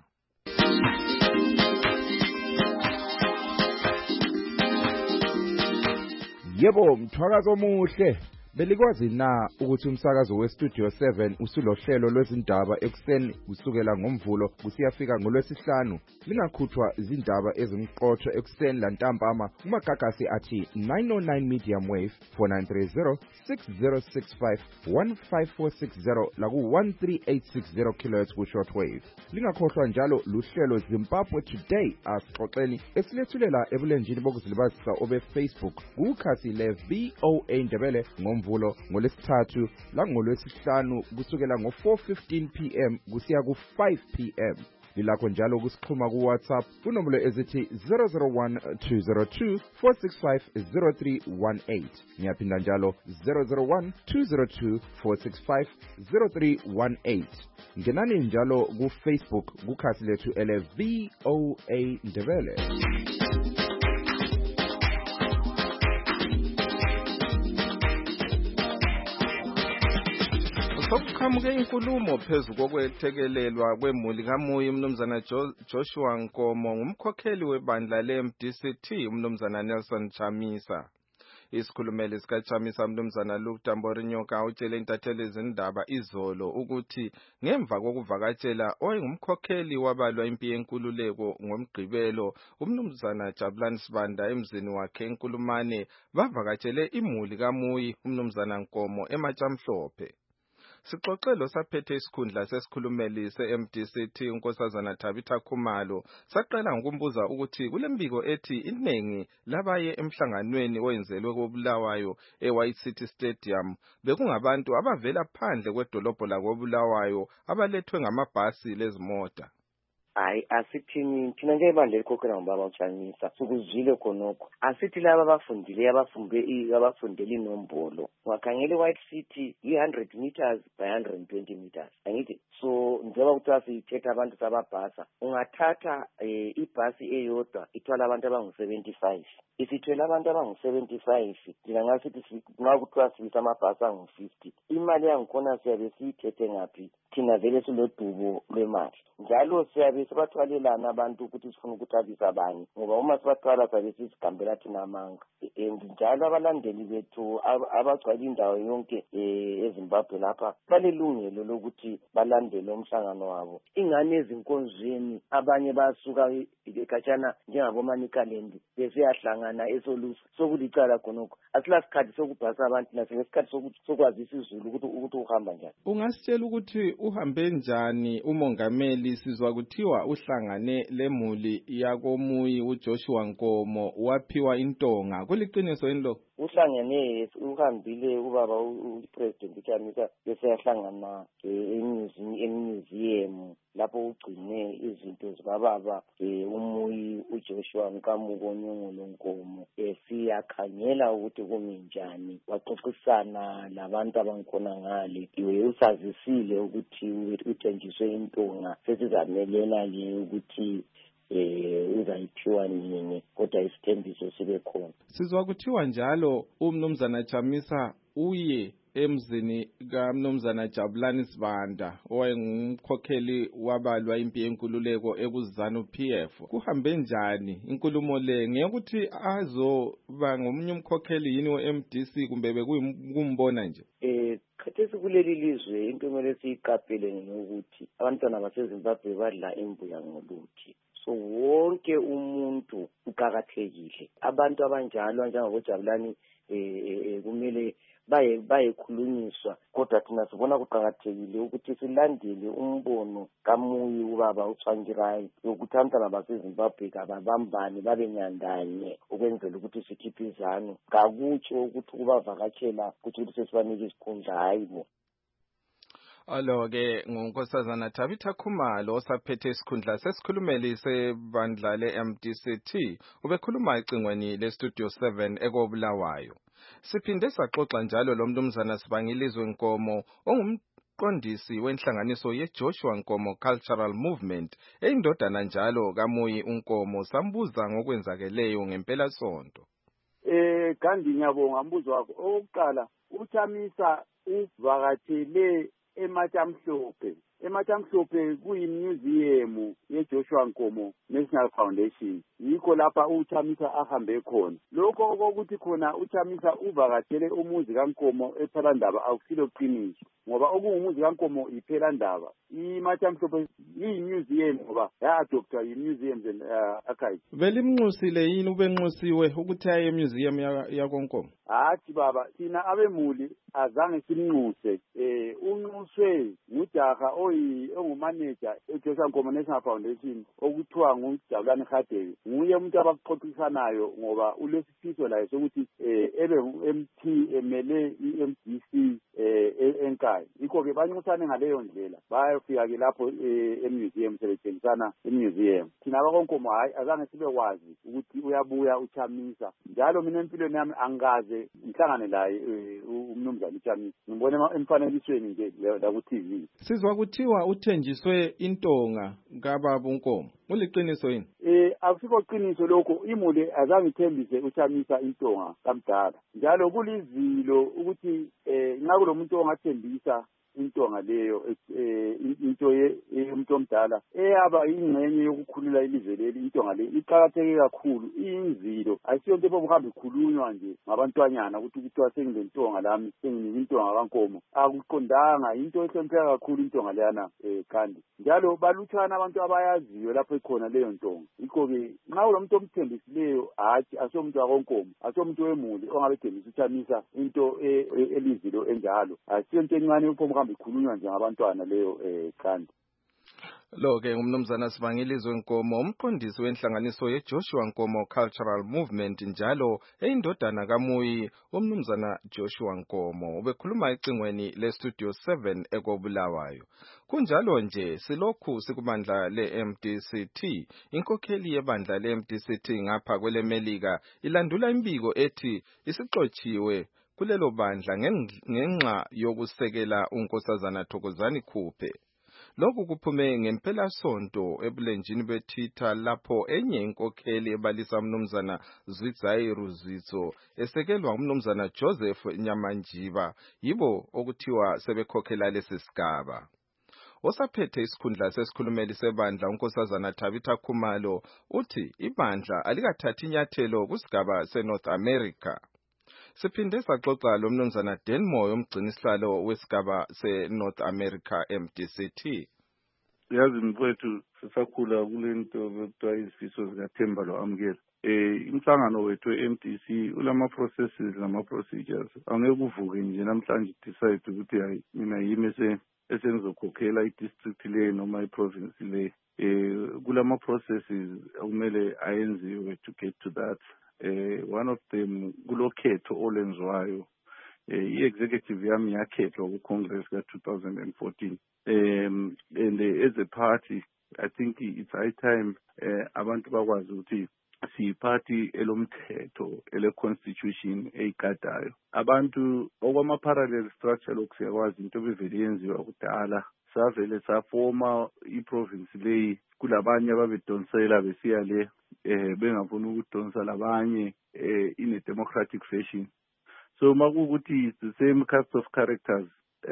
Yebo, mthwakazo omuhle. Belikwazi na ukuthi umsakazo weStudio 7 usulohlelo lwezindaba ekuseni kusukela ngoMvulo kusiyafika ngoLwesihlanu, lingakhuthwa izindaba ezimqotho ekuseni lantambama kumagagasi athi 909 medium wave 4930 6065 15460 laku 13860 kHz ku shortwave. Lingakhohlwa njalo luhlelo Zimbabwe Today asixoxeni esilethulela ebulenjini bokuzilibazisa obe Facebook kukhasi le VOA Ndebele ngoMvulo ngoLwesithathu langolwesihlanu kusukela ngo4:15 PM kusiya ku5 PM. Lilakho njalo kusixhuma kuWhatsApp kunombolo ezithi 001-202-465-0318. Ngiyaphinda njalo 001-202-465-0318. Ngenani njalo kuFacebook kukhasi lethu ele VOA Ndebele. Sokuqhamuke inkulumo phezu kokwethekelelwa kwemuli kaMuyi umnumzana Joshua Nkomo ngumkhokheli webandla le-MDCT umnumzana Nelson Chamisa. Isikhulumeli sikaChamisa umnumzana Luke Tamborinyoka utshele intatheli izindaba izolo ukuthi ngemva kokuvakatshela owayengumkhokheli wabalwa impi yenkululeko ngoMgqibelo umnumzana Jabulani Sibanda emzini wakhe eNkulumane bavakatshele imuli kaMuyi umnumzana Nkomo eMatshamhlophe. Sixoxelo saphethe isikhundla sesikhulumeli se-MDCT unkosazana Tabitha Khumalo saqala ngokumbuza ukuthi kulembiko ethi iningi labaye emhlanganweni oyenzelwe koBulawayo eWhite City Stadium bekungabantu abavela phandle kwedolobho lakoBulawayo abalethwe ngamabhasi lezimota. Hayi asithini thina njengebandla elikhokhela ngobaba uChamisa sikuzwile khonokho asithi laba abafundele inombolo wakhangela White City 100 meters by 120 meters angithi so njengoba kuthiwa sithetha abantu sababhasa ungathatha ibhasi eyodwa ithwala abantu abangu-75 isithwele abantu abangu-75 thina ngasithi kuthiwa sibisa amabhasi angu-50 imali yangikhona siyabe siyithethe ngaphi thina vele silodubo lwemali njalo siyabe sibathwalelana abantu ukuthi sifuna ukuthabisa abanye ngoba uma sibathwala sabe sisigambela thina amanga njalo abalandeli bethu abagcwala indawo yonke eZimbabwe lapha balelungelo lokuthi balandele umhlangano wabo ingane ezinkonzweni abanye basuka ekhatshana njengaboManikalendi besiyahlangana eSolusi sokulicala khonokho asilasikhathi sokubhasa abantu nasesikhathi sokwazisa izulu ukuthi uhamba njani. Ungasitshela ukuthi uhambe njani umongameli sizwa kuthiwa uhlangane lemuli yakoMuyi uJoshua Nkomo waphiwa intonga kuliqiniso yini lo? Uhlangene uhambile ubaba upresident uChamisa bese yahlangana emuseum lapho ugcine izinto zikababa umuyi uJoshua Nkamuko Nyungulu Nkomo siyakhangela ukuthi kumi njani waxoxisana labantu abangikhona ngale iwe usazisile ukuthi uthenjiswe intonga sesizamelela le ukuthi uzayiphiwa nini kodwa isithembiso sibe khona. Sizwa kuthiwa njalo umnumzana Chamisa uye emzini kaMnumzana Jabulani Sibanda owayengumkhokheli wabalwa impi yenkululeko ekuzanu PF. Kuhambe njani inkulumo le? Ngeyokuthi azoba ngomunye umkhokheli yini we-MDC kumbe bekumbona nje? Khathesi kuleli lizwe into emele siyiqaphele ngokuthi abantwana baseZimbabwe badla imbuya ngoluthi. So wonke umuntu uqhakathekile. Abantu abanjalo njengabojabulani kumele bayekhulunyiswa kodwa thina sibona kuqhakathekile ukuthi silandele umbono kamuyi ubaba uTsvangirai ukuthi abantwana baseZimbabwe kababambani babe nyandanye ukwenzela ukuthi sikhiphe izanu kakutsho ukuthi kubavakatshela ukuthi sesibanike isikhundla hayibo. Alo-ke ngunkosazana Tabitha Khumalo osaphethe isikhundla sesikhulumeli sebandla le-MDC-T ubekhuluma ecingweni le-Studio 7 ekobulawayo. Siphinde saxoxa njalo lo mnumzana Sibangilizwe Nkomo ongumqondisi wenhlanganiso ye-Joshua Nkomo Cultural Movement eyindodana njalo kamuyi uNkomo. Sambuza ngokwenzakeleyo ngempela sonto. Gandhi ngiyabonga umbuzo wakho. Okokuqala uChamisa uvakatshele eMatamhlophe kuyimuseum yeJoshua Nkomo National Foundation. Yikho lapha uChamisa ahambe khona. Lokho okokuthi khona uChamisa uvakatshele umuzi kaNkomo ePhelandaba akusilo qiniso ngoba okungumuzi kaNkomo iPhelandaba. iMatamhlophe yimuseum ngoba ya-adoptwa yiMuseums and Archives. Belimnxusile yini ubenxusiwe ukuthi aye emuseum yakoNkomo? Hathi baba thina abemuli azange simnxuse. Unxuswe ngujaha ongumanager eJoshua Nkomo National Foundation okuthiwa nguJabulani Khadebe. Nguye umuntu abaxoxisanayo ngoba ulesifiso laye sokuthi ebe ngu-MT emele i-MDC eNkayi. Yikho-ke banxusane ngaleyo ndlela bayofika-ke lapho emuseum sebethengisana emuseum. Thina abakoNkomo hayi azange sibe kwazi ukuthi uyabuya uChamisa. Njalo mina empilweni yami angaze ngihlangane laye umnumzana uChamisa. Ngibona emfanekisweni nje la ku-TV. Sizwa kuthiwa uthenjiswe intonga kababa uNkomo. Uliqiniso yini? Akusikho qiniso lokho. Imuli azange ithembise uChamisa intonga kamdala. Njalo kulizilo ukuthi nxa kulomuntu ongathembisa intonga leyo into yomuntu omdala eyaba ingxenye yokukhulula ilizwe leli. Intonga le iqhakatheke kakhulu, iyinzilo, ayisiyo into ebuhamba ikhulunywa nje ngabantwanyana ukuthi kuthiwa sengilentonga lami, senginike intonga kaNkomo. Akuqondanga, into ehlonipheka kakhulu intonga leyana kandi. Njalo balutshwana abantu abayaziyo lapho ikhona leyo ntonga. Yikho-ke nxa kulomuntu omthembisileyo hathi asomuntu wakoNkomo, asomuntu wemuli ongabe ethembisa uChamisa into elizilo enjalo, ayisiyo into encane upho ikhulunywa nje ngabantwana leyo kandi. Lo-ke ngumnumzana Sibangilizwe Nkomo umqondisi wenhlanganiso yeJoshua Nkomo Cultural Movement njalo eyindodana kamuyi umnumzana Joshua Nkomo. Ubekhuluma ecingweni le-Studio 7 ekobulawayo. Kunjalo nje silokhu sikumandla le-MDC-T. Inkokheli yebandla le-MDC-T ngapha kwelemelika ilandula imbiko ethi isixotshiwe kulelo bandla ngenxa yokusekela unkosazana Thokozani Khuphe. Lokhu kuphume ngempela sonto ebulenjini beTwitter lapho enye inkokheli ebalisa umnumzana Zwidzayi Ruzitso esekelwa umnumzana Joseph Nyamanjiba yibo okuthiwa sebekhokhela lesi sigaba. Osaphethe isikhundla sesikhulumeli sebandla unkosazana Tabitha Khumalo uthi ibandla alikathathi inyathelo kusigaba seNorth America. Siphinde saxoxa lo mnumzana Denmoy umgcinisihlalo wesigaba seNorth America MDC-T. Yazi mfowethu sisakhula kulento bekuthiwa izifiso zikaThemba lo-amukela. Imhlangano wethu we-MDC ulama-processes nama-procedures. Angeke uvuke nje namhlanje decide ukuthi hayi mina yimi esengizokhokhela i-district le noma i-province le. Kulama-processes okumele ayenziwe to get to that. One of them kulokhetho olwenziwayo. I-executive yami yakhethwa ku-Congress ka-2014. and as a party I think it's high time abantu bakwazi ukuthi siyiphathi elomthetho ele-constitution eyigadayo. Abantu okwama-parallel structure lokhu siyakwazi into bevele yenziwa kudala. Savele safoma i-province leyi kulabanye ababedonsela besiya le bengafuna ukudonsa labanye in a democratic fashion. So makukuthi it's the same cast of characters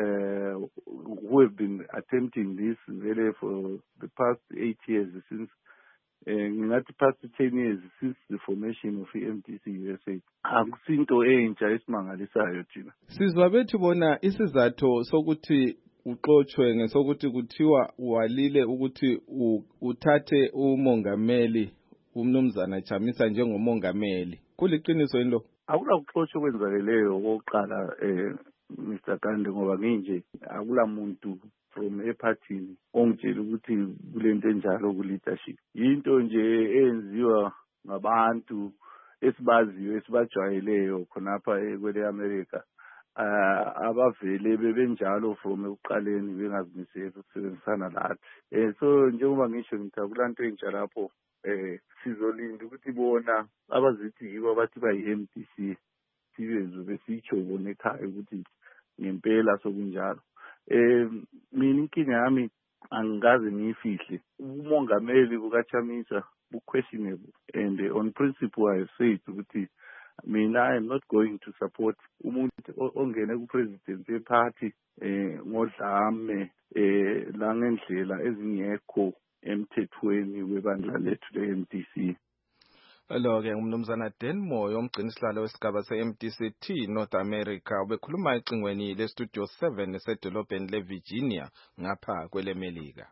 who have been attempting this really for the past 8 years since ngathi past 10 years since the formation of i-MDC USA. Akusinto entsha esimangalisayo thina. Sizwa bethu bona isizatho sokuthi uxoxwe ngesokuthi kuthiwa walile ukuthi uthathe umongameli umnumzana Chamisa njengomongameli. Kuliqiniso yini lo? Akula kuxoxwa kwenzakeleyo okokuqala Mr. Kande ngoba nginje akula muntu from epartini ongitshela ukuthi kulento enjalo ku leadership. Into nje eyenziwa ngabantu esibaziyo esibajwayeleyo khonapha kwele America. Abavele bebenjalo from ekuqaleni bengazimiseli ukusebenzisana lathi. So njengoba ngisho ngithi akulanto entsha lapho sizolinda ukuthi bona abazithi yibo abathi bayi-MDC sibezwe besitsho bona ekhaya ukuthi ngempela sokunjalo. Mina inkinga yami angikaze ngiyifihle. Umongameli kukaChamisa bu-questionable and on principle I have said ukuthi mina I am not going to support umuntu ongene ku-president ye-party ngodlame langendlela ezingekho emthethweni webandla lethu le-MDC. Lo-ke umnumzana Dan Moyo umgcinisihlalo wesigaba se-MDC-T North America ubekhuluma ecingweni le-Studio 7 esedolobheni le-Virginia ngapha kwele-Melika.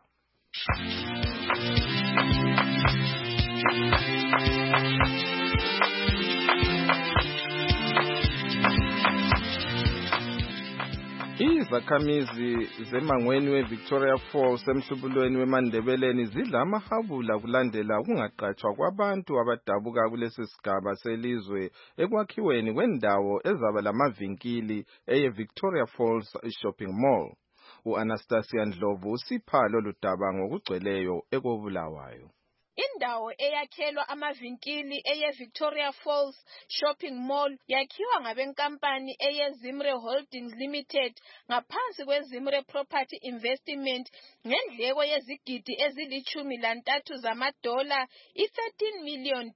Izakhamizi zemangweni we-Victoria Falls emhlubulweni weMandebeleni zidla amahabula kulandela ukungaqatshwa kwabantu abadabuka kulesi sigaba selizwe ekwakhiweni kwendawo ezaba lamavinkili eye-Victoria Falls Shopping Mall. U-Anastasia Ndlovu usipha lolu daba ngokugcweleyo ekobulawayo. Indawo eyakhelwa amavinkili eye-Victoria Falls Shopping Mall yakhiwa ngabenkampani eye-Zimre Holdings Limited ngaphansi kwe-Zimre Property Investment ngendleko yezigidi ezili-13 zamadola, $13 million.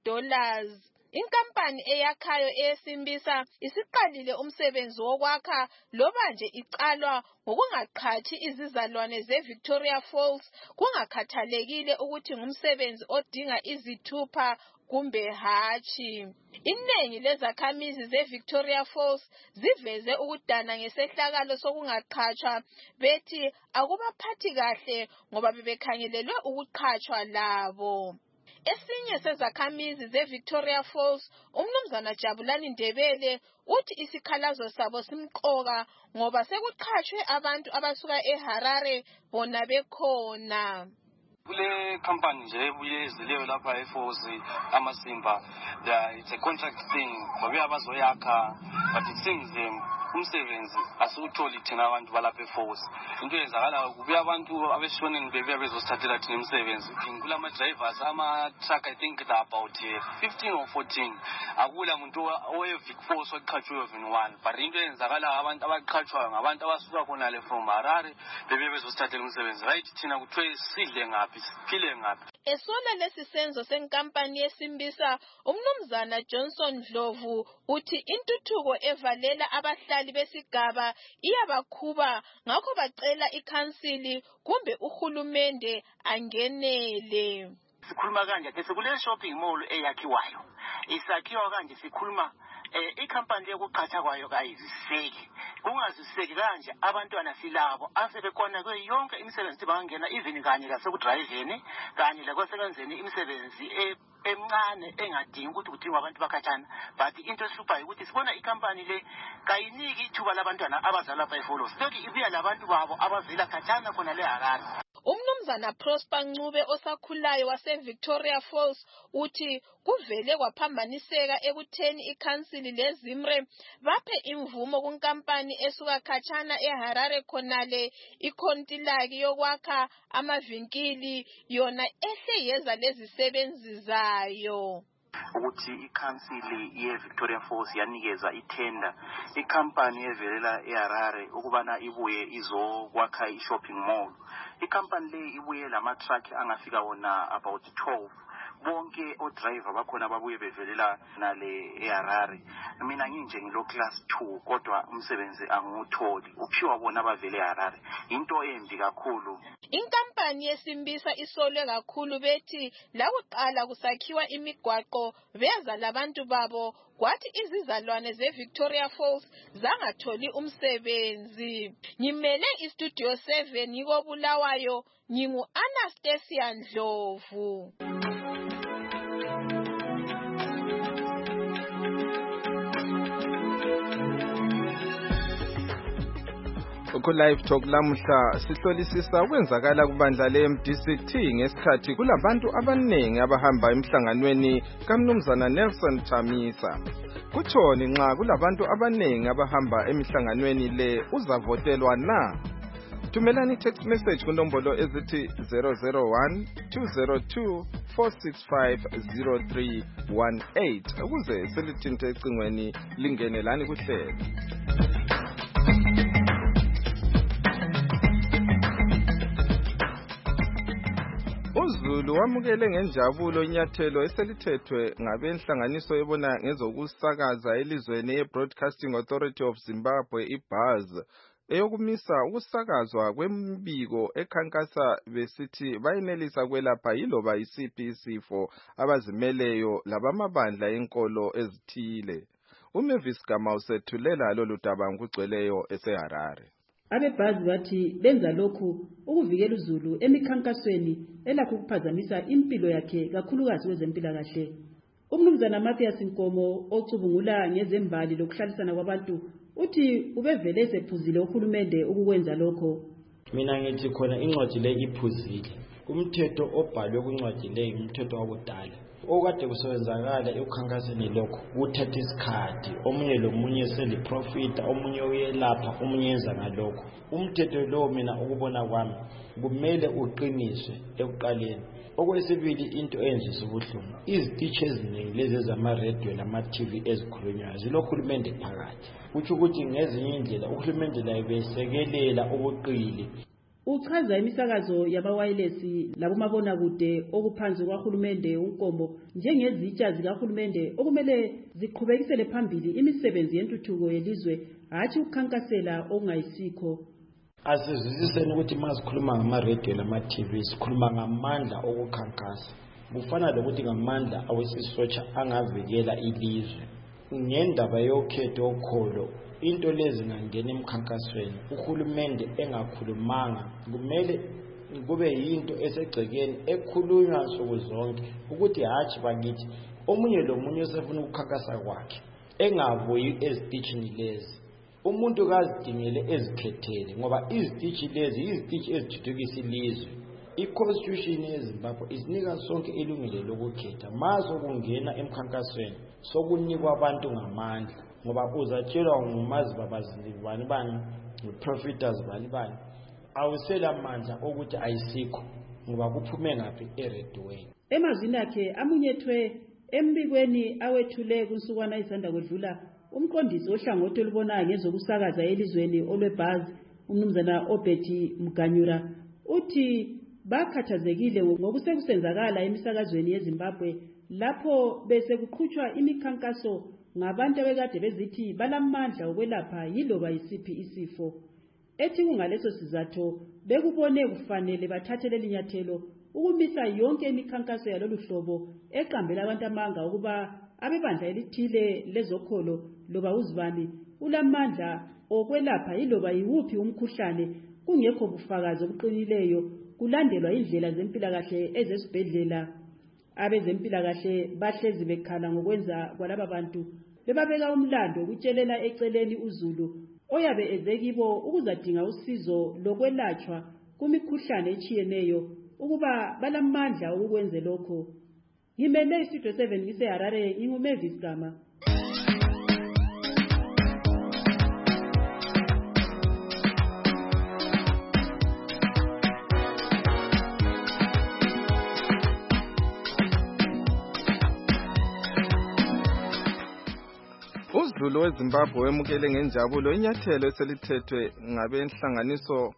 Inkampani eyakhayo eyesimbisa isiqalile umsebenzi wokwakha loba nje icalwa ngokungaqhathi izizalwane ze-Victoria Falls kungakhathalekile ukuthi ngumsebenzi odinga izithupha kumbe hatshi. Iningi lezakhamizi ze-Victoria Falls ziveze ukudana ngesehlakalo sokungaqhatshwa bethi akubaphathi kahle ngoba bebekhangelelwe ukuqhatshwa labo. Esinye sezakhamizi ze-Victoria Falls, umnumzana Jabulani Ndebele, uthi isikhalazo sabo simqoka ngoba sekuqhatshwe abantu abasuka eHarare bona bekhona. Kule company nje ebuyezileyo lapha eFalls amasimba, it's a contract thing babuya abazoyakha but it seems umsebenzi asiwutholi thina abantu balapha eFalls. Into yenzakala kubuya abantu abeshoneni bebuya bezosithathela thina umsebenzi. Kulama-drivers ama-truck I think there are about 15 or 14. Akula muntu owe-Vic Falls oqhatshwe even one. But into yenzakala abantu abaqhatshwayo ngabantu abasuka khonale from Harare bebuya bezosithathela umsebenzi. Right thina kuthiwe sidle ngaphi siphile ngaphi. Esola lesi senzo senkampani yesimbisa, umnumzana Johnson Ndlovu uthi intuthuko evalela abahlali besigaba iyabakhuba ngakho bacela ikhansili kumbe uhulumende angenele. Sikhuluma kanje ke sekule shopping mall eyakhiwayo. Isakhiwa kanje sikhuluma ikhampani yokuqhatha kwayo kayiziseki. Kungaziseki kanje abantwana silabo asebekona kwe yonke imisebenzi bangena even kanye lasekudriveni kanye lakwasebenzeni imisebenzi emncane engadingi ukuthi kudingwa abantu bakhatshana. But into ehluphayo ukuthi sibona ikhampani le kayiniki ithuba labantwana abazalwa lapha eFalls. Lokhu ibuya labantu babo abavela khatshana khona le Harare. umnumzana Prosper Ncube osakhulayo wase-Victoria Falls uthi kuvele kwaphambaniseka ekutheni ikhansili lezimre baphe imvumo kunkampani esuka khatshana eHarare khonale ikhontilaki yokwakha amavinkili yona ehle yeza lezisebenzi zayo. Ukuthi ikhansili ye-Victoria Falls yanikeza ithenda ikhampani evelela eHarare ukubana ibuye izokwakha i-shopping mall. Ikhampani le ibuye lama-truck angafika wona about 12. Bonke odriver bakhona babuye bevelela nale eHarare. Mina nginje ngilo class 2 kodwa umsebenzi angiwutholi. Uphiwa bona bavele eHarare. Into embi kakhulu. Inkampani yesimbisa isolwe kakhulu bethi lakuqala kusakhiwa imigwaqo beza labantu babo kwathi izizalwane ze-Victoria Falls zangatholi umsebenzi. Ngimele iStudio 7 ngikobulawayo ngingu-Anastasia Ndlovu. Ku-Live Talk lamuhla sihlolisisa ukwenzakala kubandla le-MDCT ngesikhathi kulabantu abaningi abahamba emhlanganweni kaMnumzana Nelson Chamisa. Kuthoni nxa kulabantu abaningi abahamba emhlanganweni le uzavotelwa na? Thumelani text message kunombolo ezithi 001 202 465 0318 ukuze silithinte ecingweni lingene lani kuhlelo. UZulu wamukele ngenjabulo inyathelo eselithethwe ngabenhlanganiso ebona ngezokusakaza elizweni ye-Broadcasting Authority of Zimbabwe i-BAZ eyokumisa ukusakazwa kwembiko ekhankasa besithi bayenelisa kwelapha yiloba yisiphi isifo abazimeleyo labamabandla enkolo ezithile. uMavis Gama usethulela lolu daba ngokugcweleyo eseHarare. Abebhazi bathi benza lokhu ukuvikela uZulu emikhankasweni elakho ukuphazamisa impilo yakhe kakhulukazi kwezempilakahle. Umnumzana Mathias Nkomo ocubungula ngezembali lokuhlalisana kwabantu uthi ubevele esephuzile uhulumende ukukwenza lokho. Mina ngithi khona incwadi le iphuzile. Umthetho obhalwe kuncwadi le umthetho wakudala. Okade kusebenzakala ekukhankaseni lokho uthatha isikhathi omunye lomunye seliprofita omunye uyelapha omunye yenza ngalokho. Umthetho lo mina ukubona kwami kumele uqiniswe ekuqaleni. Okwesibili into enje ubuhlungu izitishi eziningi lezi zama-radio nama-TV ezikhulunywayo zilohulumende phakathi. Kuthi ukuthi ngezinye indlela uhulumende laye besekelela ubuqili. Uchaza imisakazo yabawayilesi labomabonakude okuphansi kwahulumende uNkomo njengezitsha zikahulumende okumele ziqhubekisele phambili imisebenzi yentuthuko yelizwe hathi ukukhankasela okungayisikho. Asizwisiseni ukuthi masikhuluma ngama-radio nama-TV sikhuluma ngamandla okukhankasa. Kufana lokuthi ngamandla awesisotsha angavikela ilizwe. Ngendaba yokhetho okholo into lezi ngangena emkhankasweni uhulumende engakhulumanga kumele kube yinto esegcekeni ekhulunywa nsuku zonke ukuthi hathi bakithi omunye lomunye usefuna ukukhankasa kwakhe engabuyi ezitishini lezi. Umuntu kazidingele ezikhethele ngoba izitishi lezi izitishi ezithuthukisa ilizwe. I-Constitution yeZimbabwe isinika sonke ilungelo lokukhetha maso kungena emkhankasweni sokunikwa abantu ngamandla ngoba uzatshelwa ngumazi babazili bani profiters bani awusela amandla ukuthi ayisikho ngoba kuphume ngaphi eredweni. Emazwini akhe amunyethwe embikweni awethule kunsukwana izanda kwedlula umqondisi ohlangothi olubona ngezokusakaza elizweni olwebhazi umnumzana Obeti Mganyura uthi bakhathazekile ngokusekusenzakala emisakazweni yeZimbabwe lapho bese kuqhutshwa imikhankaso ngabantu abekade bezithi balamandla okwelapha yiloba yisiphi isifo. Ethi kungaleso sizatho bekubone kufanele bathathele linyathelo ukumisa yonke imikhankaso yalolu hlobo eqambela abantu amanga ukuba abebandla elithile lezokholo loba uzibani ulamandla okwelapha yiloba yiwuphi umkhuhlane kungekho bufakazi obuqinileyo kulandelwa indlela zempilakahle ezesibhedlela. Abezempilakahle bahlezi bekhala ngokwenza kwalaba bantu bebabeka umlando ukutshelela eceleni uZulu oyabe ezekibo ukuzadinga usizo lokwelatshwa kumikhuhlane etshiyeneyo ukuba balamandla ukwenza lokho. Ngimele iStudio 7 ngiseHarare nginguMavis Gama. UZulu weZimbabwe wemukele ngenjabulo inyathelo eselithethwe ngabenhlanganiso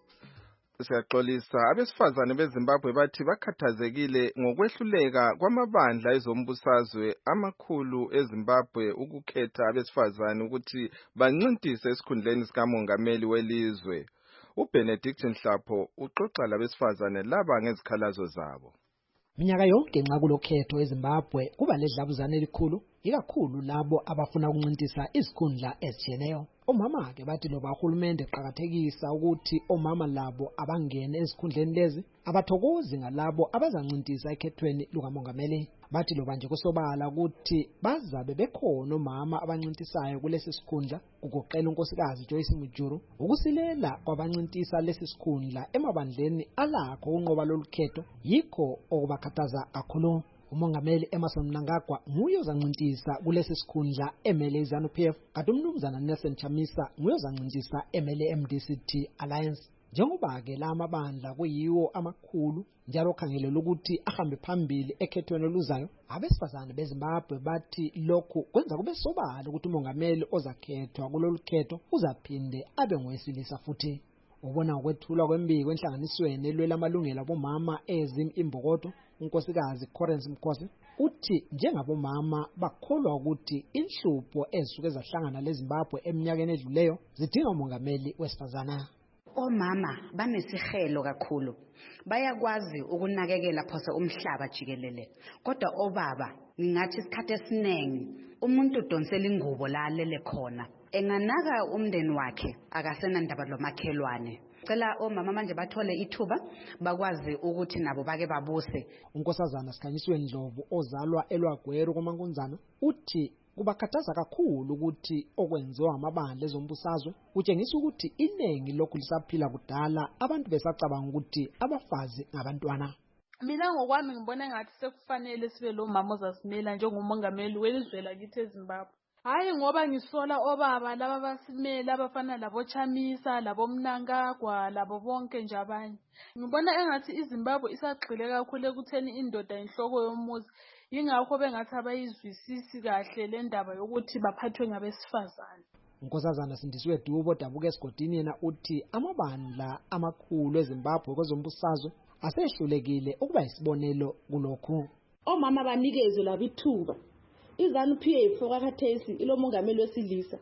siyaxolisa abesifazane beZimbabwe bathi bakhathazekile ngokwehluleka kwamabandla ezombusazwe amakhulu eZimbabwe ukukhetha abesifazane ukuthi bancintise esikhundleni sikamongameli welizwe. uBenedict Nhlapho uxoxa labesifazane laba ngezikhalazo zabo. Minyaka yonke nxa kulokhetho eZimbabwe kuba ledlabuzane elikhulu ikakhulu labo abafuna ukuncintisa isikhundla ezitshiyeneyo. Omama ke bathi loba uhulumende eqhakathekisa ukuthi omama labo abangene esikhundleni lezi abathokozi ngalabo abazancintisa ekhethweni lukamongameli. Bathi loba nje kusobala ukuthi bazabe bekhona omama abancintisayo kulesi sikhundla kugoqela unkosikazi Joyce Mujuru ukusilela kwabancintisa lesi sikhundla emabandleni alakho unqoba lolukhetho yikho okubakhathaza kakhulu. Umongameli Emmerson Mnangagwa nguye ozancintisa kulesi sikhundla emele iZANU-PF, kanti umnumzana Nelson Chamisa nguye ozancintisa emele MDC-T Alliance. Njengoba ke la mabandla kuyiwo amakhulu njalo khangelelwe ukuthi ahambe phambili ekhethweni oluzayo, abesifazane beZimbabwe bathi lokhu kwenza kube sobala ukuthi umongameli ozakhethwa kulolu khetho uzaphinde abe ngowesilisa futhi. Ubona ukwethulwa kwembiko enhlanganisweni elwela amalungelo abomama eZim Imbokodo, unkosikazi Correns Mkhosi uthi njengabomama bakholwa ukuthi inhlupho ezisuke zahlangana leZimbabwe eminyakeni edluleyo zidinga umongameli wesifazana. Omama banesihelo kakhulu, bayakwazi ukunakekela phose umhlaba jikelele, kodwa obaba ngingathi isikhathi esiningi umuntu udonsela ingubo la alele khona, enganaka umndeni wakhe akasena ndaba lomakhelwane. Cela omama manje bathole ithuba bakwazi ukuthi nabo bake babuse. Unkosazana Sikhanyisweni Ndlovu ozalwa eLwagweru koMankunzana uthi kubakhathaza kakhulu ukuthi okwenziwa amabandla ezombusazwe kutshengisa ukuthi iningi lokhu lisaphila kudala abantu besacabanga ukuthi abafazi ngabantwana. Mina ngokwami ngibona engathi sekufanele sibe lo mama ozasimela njengomongameli welizwe lakithi eZimbabwe. Hayi ngoba ngisola obaba laba basimela abafana labo Chamisa, labo Mnangagwa, labo bonke nje abanye. Ngibona engathi iZimbabwe isagxile kakhulu ekutheni indoda inhloko yomuzi. Yingakho bengathi abayizwisisi kahle le ndaba yokuthi baphathwe ngabesifazane. Unkosazana Sindisiwe Dubo Dabuka esigodini yena uthi amabandla amakhulu eZimbabwe kwezombusazwe asehlulekile ukuba isibonelo kulokhu. Omama banikezwe labithuba. iZANU-PF okakhathesi ilomongameli wesilisa,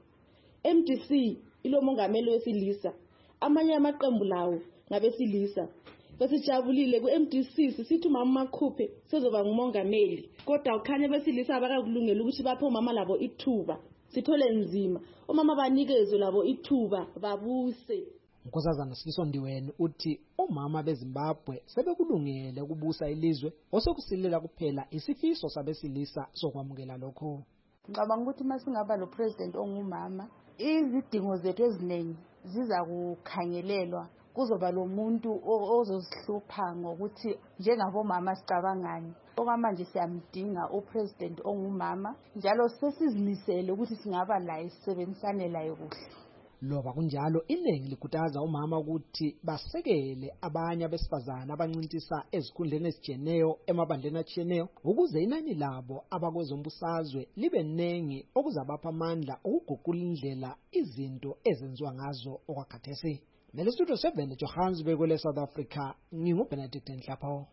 MDC ilomongameli wesilisa, amanye amaqembu lawo ngabesilisa. Besijabulile ku-MDC sisithi umama makhuphe sezoba ngumongameli, kodwa ukhanye besilisa abakakulungela ukuthi baphe umama labo ithuba. Sithole nzima omama banikezwe labo ithuba babuse. Unkosazana Sifiso Ndiweni uthi omama beZimbabwe sebekulungele ukubusa ilizwe osekusilela kuphela isifiso sabesilisa sokwamukela lokho. Ngicabanga ukuthi masingaba lo president ongumama izidingo zethu eziningi ziza kukhangelelwa, kuzoba lo muntu ozosihlupha ngokuthi njengabomama sicabangani. Okwamanje siyamdinga upresident ongumama njalo sesizimisele ukuthi singaba laye sisebenzisane laye kuhle. Loba kunjalo iningi likhuthaza umama ukuthi basekele abanye abesifazana abancintisa ezikhundleni ezijeneyo emabandleni atshiyeneyo ukuze inani labo abakwezombusazwe libe nengi okuzabapha amandla ukuguqula indlela izinto ezenziwa ngazo okwakhathesi. Nele Studio 7 Johannesburg kwele South Africa nginguBenedict Nhlapho.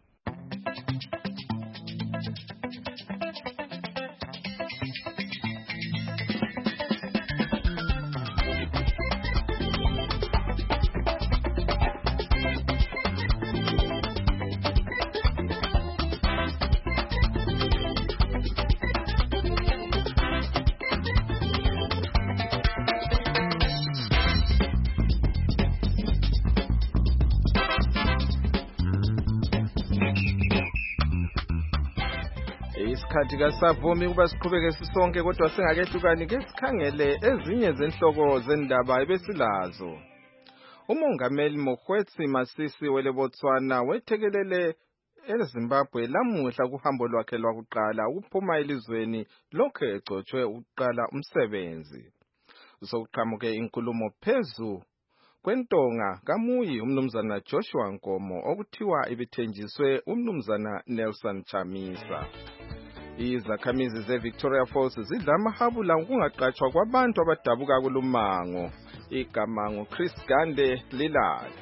Isikhathi kasavumi kuba siqhubeke sisonke kodwa singakehlukani ke sikhangele ezinye zenhloko zendaba ebesilazo. Umongameli Mokgweetsi Masisi weleBotswana wethekelele eZimbabwe lamuhla kuhambo lwakhe lwakuqala ukuphuma elizweni lokho egcotshwe ukuqala umsebenzi. Sokuqhamuke inkulumo phezu kwentonga kamuyi umnumzana Joshua Nkomo okuthiwa ibithenjiswe umnumzana Nelson Chamisa. Izakhamizi zeVictoria Falls zidla amahabula ukungaqatshwa kwabantu abadabuka kulumango. Igama nguChris Gande Lilala.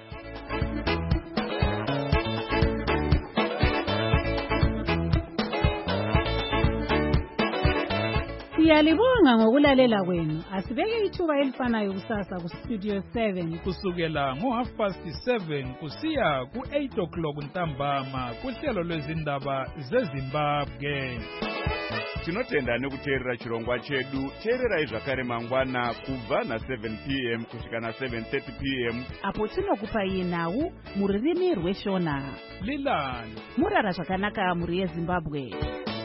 Siyalibonga ngokulalela kwenu. Asibeke ithuba elifanayo kusasa ku Studio 7 kusukela ngo7:30 kusiya ku8 o'clock ntambama kuhlelo lwezindaba zeZimbabwe. Tinotenda nekuteerera chirongwa chedu. Teererai zvakare mangwana kubva na7 p.m. kusvika na7:30 p.m. apo tinokupai nhau muririmi rweShona. Lilani murara zvakanaka muri yeZimbabwe.